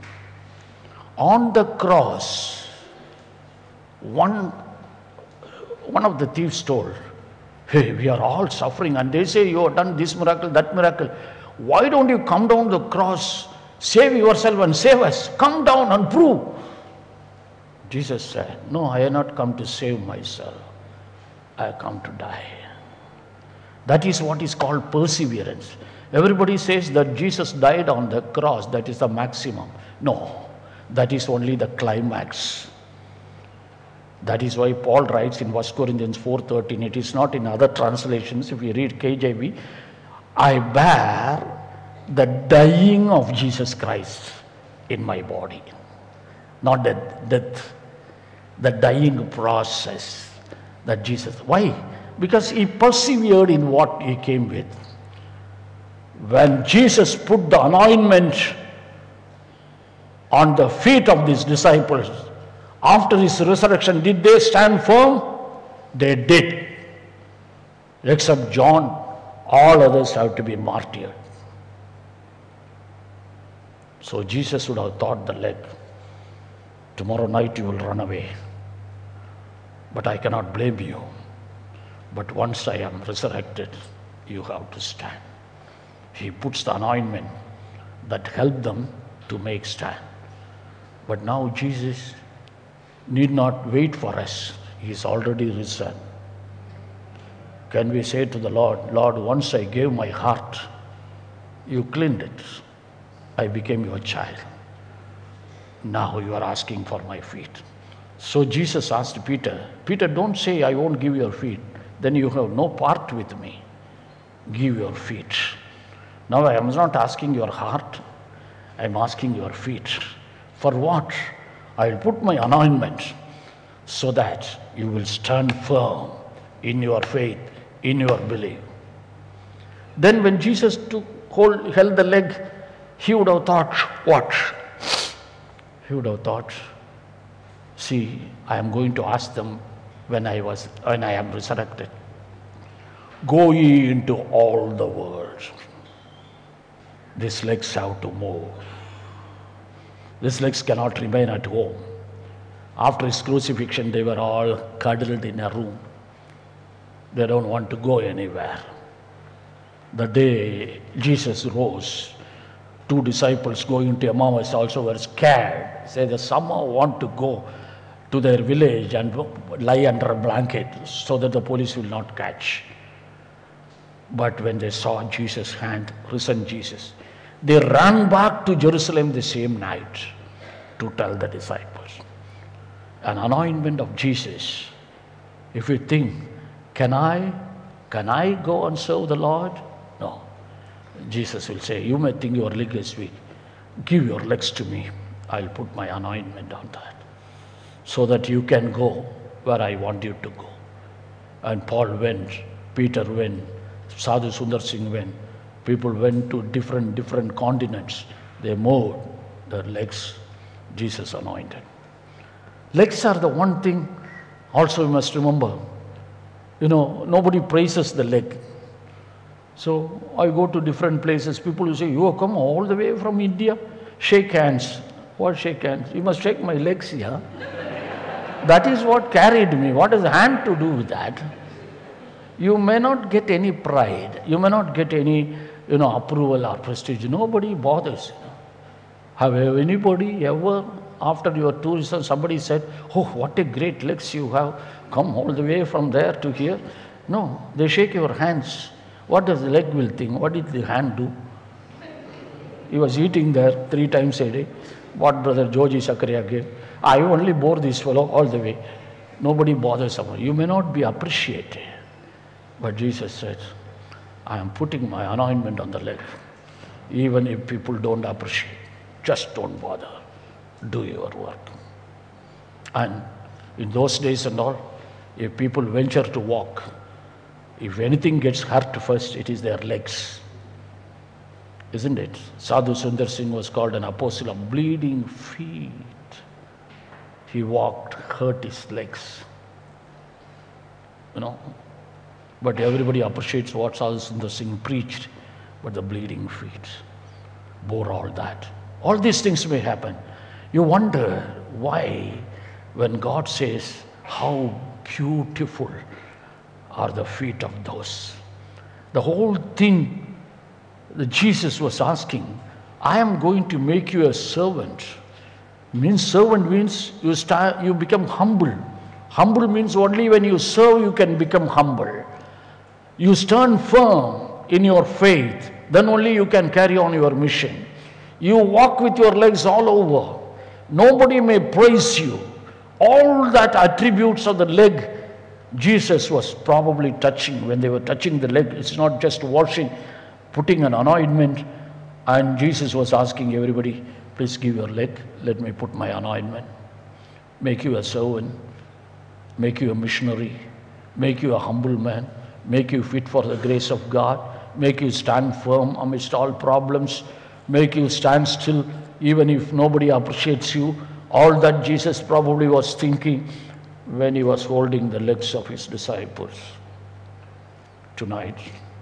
On the cross, one, one of the thieves told, hey, we are all suffering. And they say, you have done this miracle, that miracle. Why don't you come down the cross, save yourself and save us? Come down and prove. Jesus said, no, I have not come to save myself. I have come to die. That is what is called perseverance. Everybody says that Jesus died on the cross. That is the maximum. No, that is only the climax. That is why Paul writes in First Corinthians four thirteen, it is not in other translations. If you read K J V, I bear the dying of Jesus Christ in my body. Not the death, the dying process that Jesus. Why? Because he persevered in what he came with. When Jesus put the anointment on the feet of these disciples, after his resurrection, did they stand firm? They did. Except John, all others have to be martyred. So Jesus would have thought the leg, tomorrow night you will run away. But I cannot blame you. But once I am resurrected, you have to stand. He puts the anointment that helped them to make stand. But now Jesus need not wait for us. He is already risen. Can we say to the Lord, Lord, once I gave my heart, you cleaned it. I became your child. Now you are asking for my feet. So Jesus asked Peter, Peter, don't say I won't give your feet. Then you have no part with me. Give your feet. Now I am not asking your heart. I am asking your feet. For what? I will put my anointment so that you will stand firm in your faith, in your belief. Then when Jesus took hold, held the leg, he would have thought, what? He would have thought, see, I am going to ask them when I was when I am resurrected. Go ye into all the world. These legs have to move. These legs cannot remain at home. After his crucifixion, they were all cuddled in a room. They don't want to go anywhere. The day Jesus rose, two disciples going to Emmaus also were scared. Say that somehow want to go to their village and lie under a blanket so that the police will not catch. But when they saw Jesus' hand, risen Jesus, they ran back to Jerusalem the same night to tell the disciples. An anointment of Jesus. If you think, can I, can I go and serve the Lord? No. Jesus will say, you may think your leg is weak. Give your legs to me. I'll put my anointment on that. So that you can go where I want you to go. And Paul went, Peter went, Sadhu Sundar Singh went. People went to different, different continents. They moved their legs. Jesus anointed. Legs are the one thing also you must remember. You know, nobody praises the leg. So I go to different places. People will say, you have come all the way from India? Shake hands. What shake hands? You must shake my legs here. That is what carried me. What has hand to do with that? You may not get any pride. You may not get any, you know, approval or prestige. Nobody bothers. Have anybody ever, after your tourism, somebody said, oh, what a great legs you have, come all the way from there to here? No, they shake your hands. What does the leg will think? What did the hand do? He was eating there three times a day. What Brother Joji Sakaria gave. I only bore this fellow all the way. Nobody bothers about it. You may not be appreciated. But Jesus said, I am putting my anointment on the leg. Even if people don't appreciate, just don't bother. Do your work. And in those days and all, if people venture to walk, if anything gets hurt first, it is their legs. Isn't it? Sadhu Sundar Singh was called an apostle of bleeding feet. He walked, hurt his legs. You know. But everybody appreciates what Sadhu Sundar Singh preached. But the bleeding feet bore all that. All these things may happen. You wonder why, when God says, how beautiful are the feet of those. The whole thing that Jesus was asking, I am going to make you a servant. Means servant means you start, you become humble. Humble means only when you serve you can become humble. You stand firm in your faith, then only you can carry on your mission. You walk with your legs all over. Nobody may praise you. All that attributes of the leg, Jesus was probably touching. When they were touching the leg, it's not just washing, putting an anointment. And Jesus was asking everybody, please give your leg. Let me put my anointment. Make you a servant. Make you a missionary. Make you a humble man. Make you fit for the grace of God. make you stand firm amidst all problems, make you stand still even if nobody appreciates you. All that Jesus probably was thinking when he was holding the legs of his disciples. Tonight,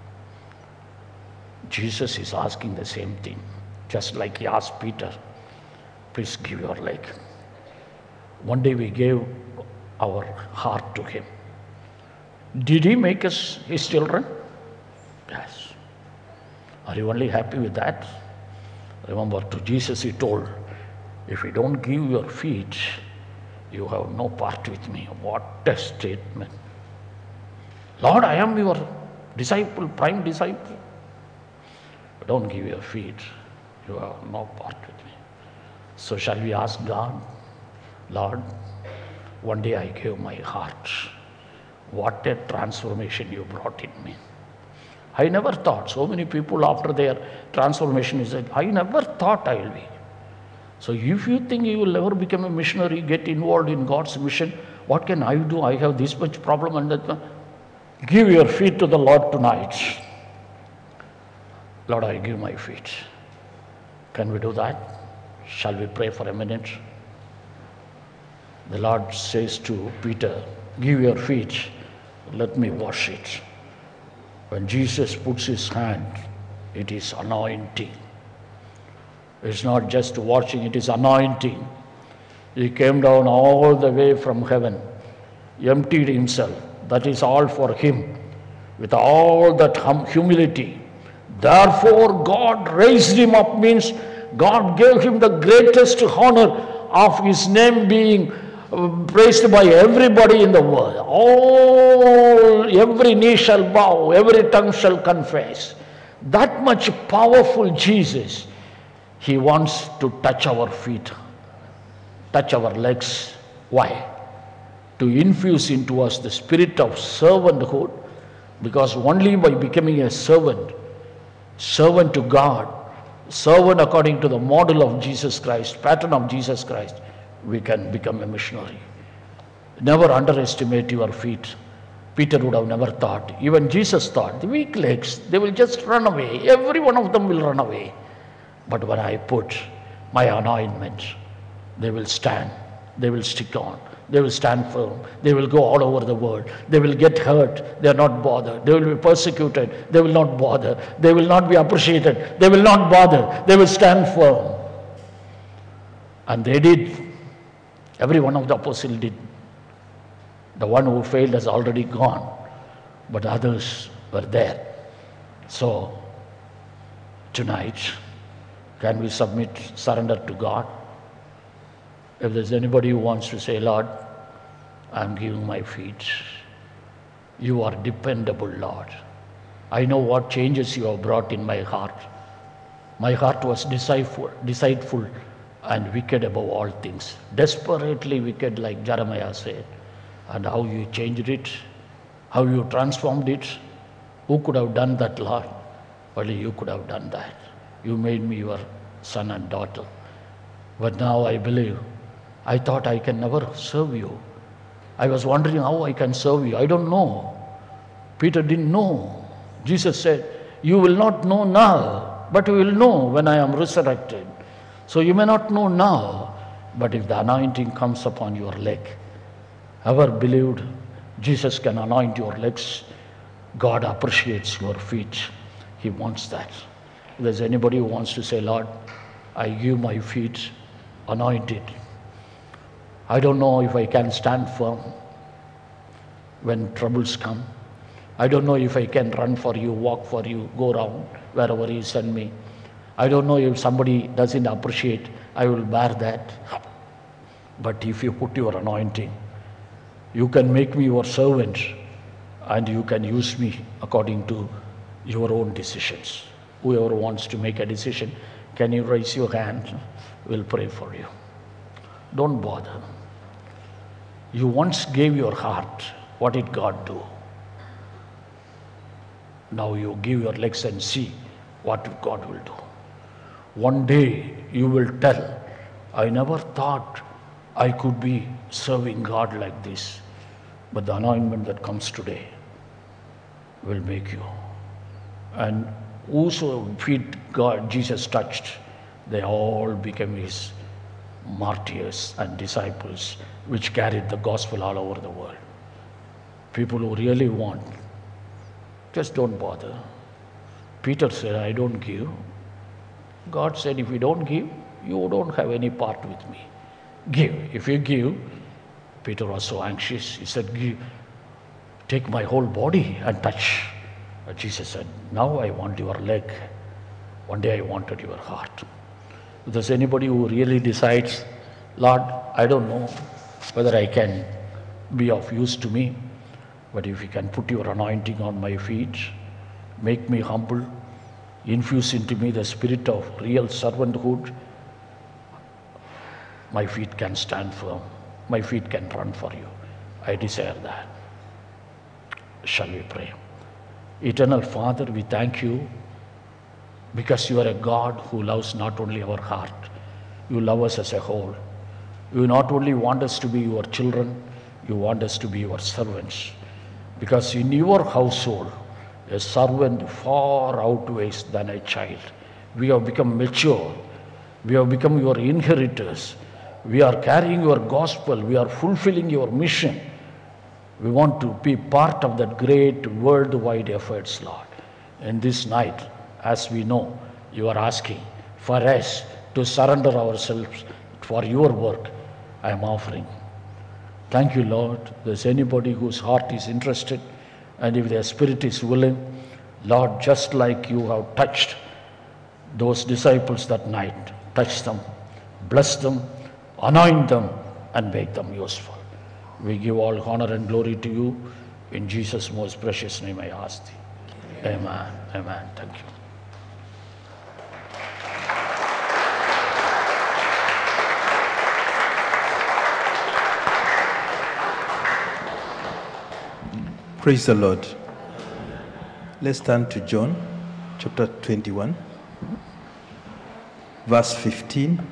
Jesus is asking the same thing, just like he asked Peter, please give your leg. One day we gave our heart to him. Did he make us his children? Yes. Are you only happy with that? Remember, to Jesus he told, if you don't give your feet, you have no part with me. What a statement. Lord, I am your disciple, prime disciple. Don't give your feet, you have no part with me. So shall we ask God, Lord, one day I gave my heart. What a transformation you brought in me. I never thought, so many people after their transformation is said, I never thought I will be. So if you think you will never become a missionary, get involved in God's mission, what can I do? I have this much problem and that. Give your feet to the Lord tonight. Lord, I give my feet. Can we do that? Shall we pray for a minute? The Lord says to Peter, give your feet, let me wash it. When Jesus puts his hand, it is anointing. It's not just washing, it is anointing. He came down all the way from heaven, emptied himself. That is all for him, with all that hum- humility. Therefore, God raised him up, means God gave him the greatest honor of his name being praised by everybody in the world. All, every knee shall bow, every tongue shall confess. That much powerful Jesus, he wants to touch our feet, touch our legs. Why? To infuse into us the spirit of servanthood, because only by becoming a servant, servant to God, servant according to the model of Jesus Christ, pattern of Jesus Christ, we can become a missionary. Never underestimate your feet. Peter would have never thought, even Jesus thought, the weak legs, they will just run away. Every one of them will run away. But when I put my anointment, they will stand, they will stick on, they will stand firm, they will go all over the world, they will get hurt, they are not bothered, they will be persecuted, they will not bother, they will not be appreciated, they will not bother, they will stand firm. And they did. Every one of the apostles did. The one who failed has already gone, but others were there. So, tonight, can we submit, surrender to God? If there's anybody who wants to say, Lord, I'm giving my feet. You are dependable, Lord. I know what changes you have brought in my heart. My heart was deceitful, deceitful and wicked above all things. Desperately wicked, like Jeremiah said. And how you changed it, how you transformed it. Who could have done that, Lord? Only you could have done that. You made me your son and daughter. But now I believe. I thought I can never serve you. I was wondering how I can serve you. I don't know. Peter didn't know. Jesus said, you will not know now, but you will know when I am resurrected. So you may not know now, but if the anointing comes upon your leg, ever believed Jesus can anoint your legs, God appreciates your feet. He wants that. If there's anybody who wants to say, Lord, I give my feet anointed. I don't know if I can stand firm when troubles come. I don't know if I can run for you, walk for you, go around wherever you send me. I don't know if somebody doesn't appreciate, I will bear that. But if you put your anointing, you can make me your servant and you can use me according to your own decisions. Whoever wants to make a decision, can you raise your hand? We'll pray for you. Don't bother. You once gave your heart. What did God do? Now you give your legs and see what God will do. One day you will tell, I never thought I could be serving God like this. But the anointment that comes today will make you. And whoso feet God, Jesus touched, they all became his martyrs and disciples, which carried the gospel all over the world. People who really want, just don't bother. Peter said, I don't give. God said, if you don't give, you don't have any part with me. Give. If you give, Peter was so anxious. He said, give, take my whole body and touch. But Jesus said, now I want your leg. One day I wanted your heart. If there's anybody who really decides, Lord, I don't know whether I can be of use to me, but if you can put your anointing on my feet, make me humble, infuse into me the spirit of real servanthood, my feet can stand firm. My feet can run for you. I desire that. Shall we pray? Eternal Father, we thank you because you are a God who loves not only our heart, you love us as a whole. You not only want us to be your children, you want us to be your servants. Because in your household, a servant far outweighs than a child. We have become mature. We have become your inheritors. We are carrying your gospel. We are fulfilling your mission. We want to be part of that great worldwide efforts, Lord. And this night, as we know, you are asking for us to surrender ourselves for your work. I am offering. Thank you, Lord. If there's anybody whose heart is interested, and if their spirit is willing, Lord, just like you have touched those disciples that night, touch them, bless them, anoint them, and make them useful. We give all honor and glory to you. In Jesus' most precious name I ask thee. Amen. Amen. Thank you. Praise the Lord. Let's turn to John chapter twenty-one, verse fifteen.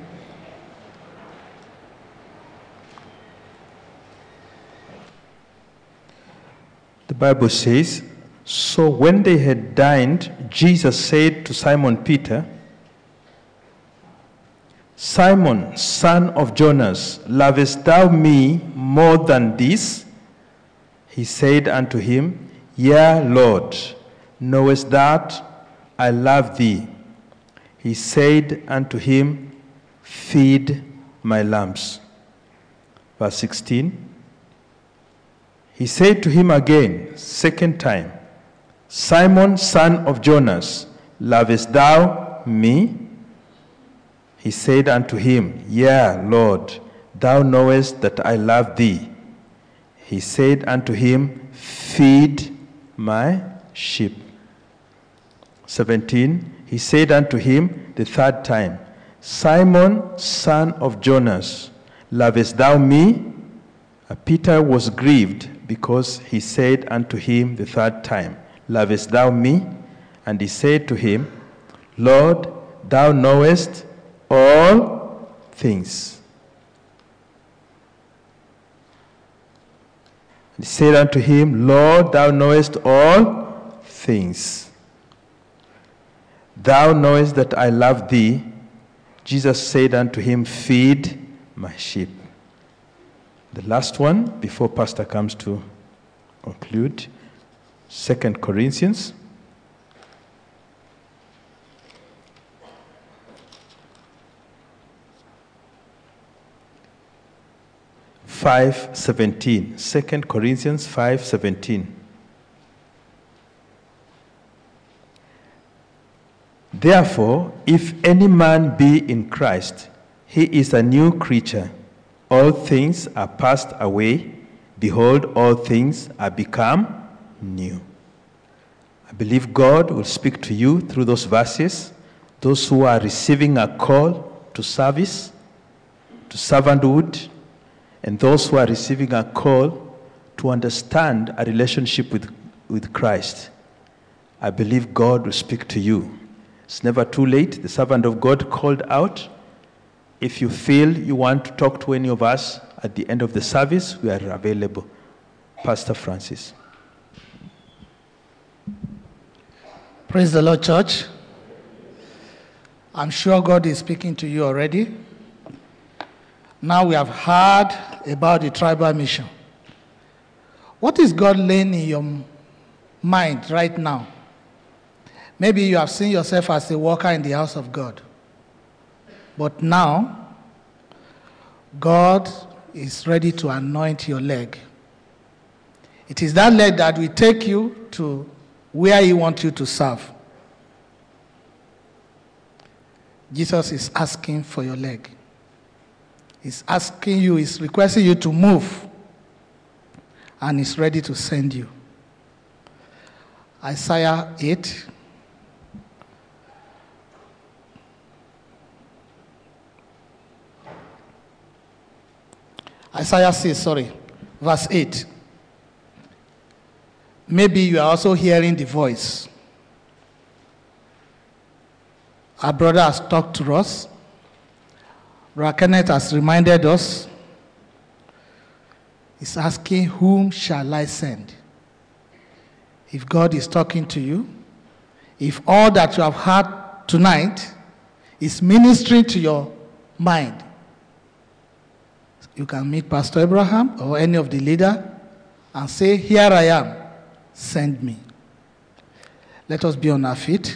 The Bible says, so when they had dined, Jesus said to Simon Peter, Simon, son of Jonas, lovest thou me more than this? He said unto him, Yea, Lord, knowest that I love thee. He said unto him, Feed my lambs. Verse sixteen. He said to him again, second time, Simon, son of Jonas, lovest thou me? He said unto him, Yea, Lord, thou knowest that I love thee. He said unto him, Feed my sheep. seventeen. He said unto him the third time, Simon, son of Jonas, lovest thou me? Peter was grieved because he said unto him the third time, Lovest thou me? And he said to him, Lord, thou knowest all things. And he said unto him, Lord, thou knowest all things. Thou knowest that I love thee. Jesus said unto him, Feed my sheep. The last one, before Pastor comes to conclude, Second Corinthians. five seventeen. Second Corinthians five seventeen. Therefore, if any man be in Christ, he is a new creature. All things are passed away. Behold, all things are become new. I believe God will speak to you through those verses. Those who are receiving a call to service, to servanthood, and those who are receiving a call to understand a relationship with, with Christ. I believe God will speak to you. It's never too late. The servant of God called out. If you feel you want to talk to any of us at the end of the service, we are available. Pastor Francis. Praise the Lord, church. I'm sure God is speaking to you already. Now we have heard about the tribal mission. What is God laying in your mind right now? Maybe you have seen yourself as a worker in the house of God. But now, God is ready to anoint your leg. It is that leg that will take you to where He wants you to serve. Jesus is asking for your leg. He's asking you, He's requesting you to move. And He's ready to send you. Isaiah eight. Isaiah six, sorry, verse eight. Maybe you are also hearing the voice. Our brother has talked to us. Brother Kenneth has reminded us. He's asking, whom shall I send? If God is talking to you, if all that you have heard tonight is ministering to your mind, you can meet Pastor Abraham or any of the leader and say, here I am, send me. Let us be on our feet.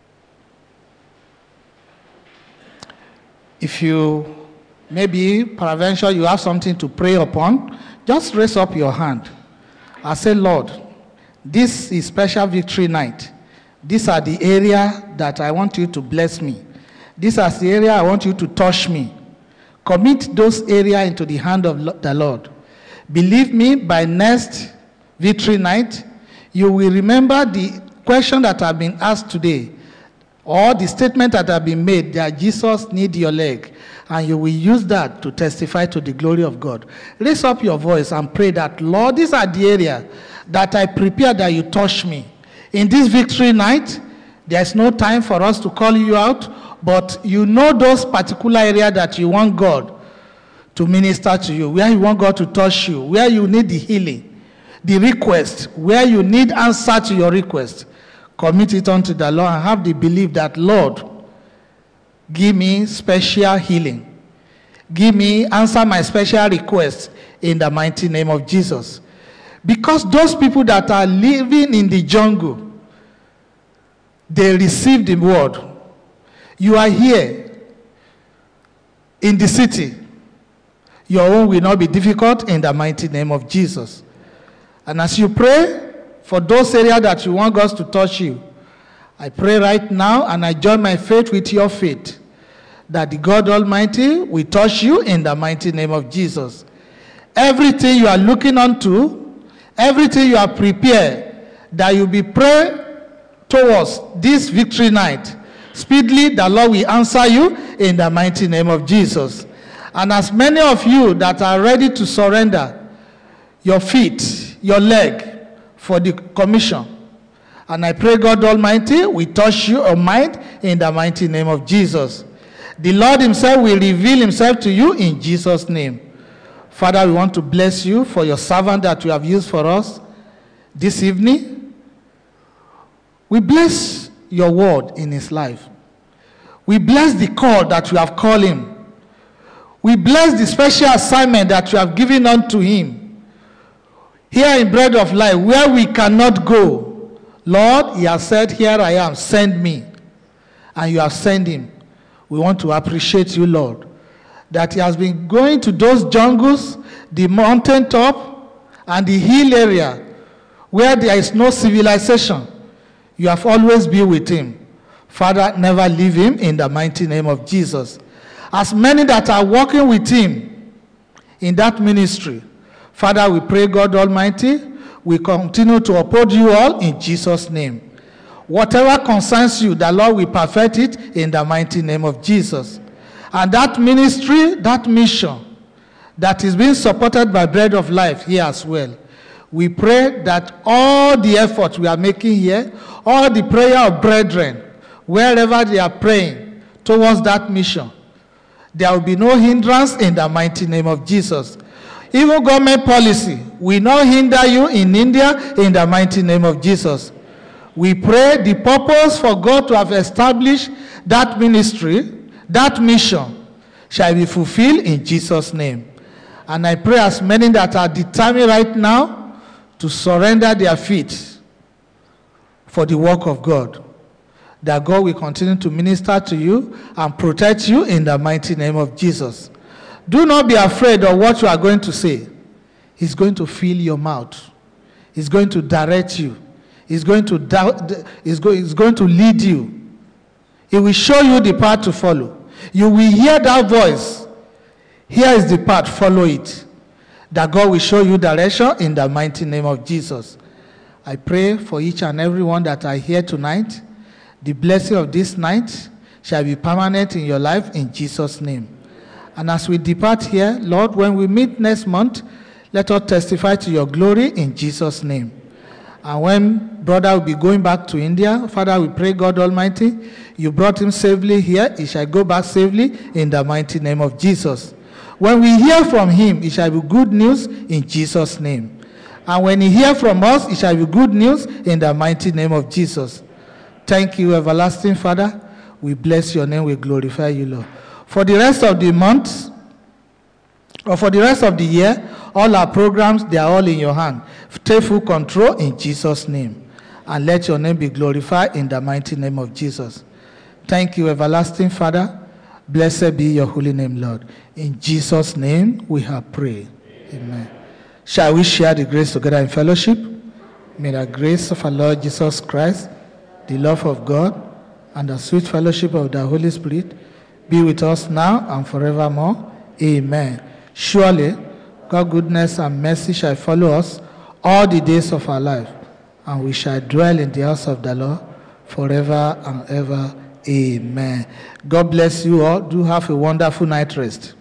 If you, maybe, peradventure, you have something to pray upon, just raise up your hand. I say, Lord, this is special victory night. These are the area that I want you to bless me. These are the area I want you to touch me. Commit those areas into the hand of the Lord. Believe me, by next victory night, you will remember the question that have been asked today, or the statement that have been made that Jesus needs your leg, and you will use that to testify to the glory of God. Raise up your voice and pray that, Lord, these are the areas that I prepare that you touch me. In this victory night, there's no time for us to call you out, but you know those particular areas that you want God to minister to you, where you want God to touch you, where you need the healing, the request, where you need answer to your request. Commit it unto the Lord and have the belief that, Lord, give me special healing. Give me, answer my special request in the mighty name of Jesus. Because those people that are living in the jungle, they receive the word. You are here in the city. Your own will not be difficult in the mighty name of Jesus. And as you pray for those areas that you want God to touch you, I pray right now and I join my faith with your faith that the God Almighty will touch you in the mighty name of Jesus. Everything you are looking unto, everything you are prepared, that you be praying towards this victory night, speedily the Lord will answer you in the mighty name of Jesus. And as many of you that are ready to surrender your feet, your leg for the commission, and I pray God Almighty will touch you or mind in the mighty name of Jesus. The Lord Himself will reveal Himself to you in Jesus' name. Father, we want to bless you for your servant that you have used for us this evening. We bless your word in his life. We bless the call that you have called him. We bless the special assignment that you have given unto him. Here in Bread of Life, where we cannot go, Lord, he has said, here I am, send me. And you have sent him. We want to appreciate you, Lord, that he has been going to those jungles, the mountain top, and the hill area, where there is no civilization. You have always been with him. Father, never leave him in the mighty name of Jesus. As many that are working with him in that ministry, Father, we pray, God Almighty, we continue to uphold you all in Jesus' name. Whatever concerns you, the Lord will perfect it in the mighty name of Jesus. And that ministry, that mission, that is being supported by Bread of Life here as well, we pray that all the effort we are making here, all the prayer of brethren, wherever they are praying towards that mission, there will be no hindrance in the mighty name of Jesus. Even government policy will not hinder you in India in the mighty name of Jesus. We pray the purpose for God to have established that ministry, that mission, shall be fulfilled in Jesus' name. And I pray as many that are determined right now to surrender their feet for the work of God, that God will continue to minister to you and protect you in the mighty name of Jesus. Do not be afraid of what you are going to say. He's going to fill your mouth. He's going to direct you. He's going to doubt, he's going, he's going to lead you. He will show you the path to follow. You will hear that voice. Here is the path, follow it. That God will show you direction in the mighty name of Jesus. I pray for each and every one that are here tonight. The blessing of this night shall be permanent in your life in Jesus' name. And as we depart here, Lord, when we meet next month, let us testify to your glory in Jesus' name. And when brother will be going back to India, Father, we pray, God Almighty, you brought him safely here. He shall go back safely in the mighty name of Jesus. When we hear from him, it shall be good news in Jesus' name. And when he hear from us, it shall be good news in the mighty name of Jesus. Thank you, everlasting Father. We bless your name. We glorify you, Lord. For the rest of the month, or for the rest of the year, all our programs, they are all in your hand. Take full control in Jesus' name. And let your name be glorified in the mighty name of Jesus. Thank you, everlasting Father. Blessed be your holy name, Lord. In Jesus' name we have prayed. Amen. Amen. Shall we share the grace together in fellowship? May the grace of our Lord Jesus Christ, the love of God, and the sweet fellowship of the Holy Spirit be with us now and forevermore. Amen. Surely, God's goodness and mercy shall follow us all the days of our life, and we shall dwell in the house of the Lord forever and ever. Amen. God bless you all. Do have a wonderful night rest.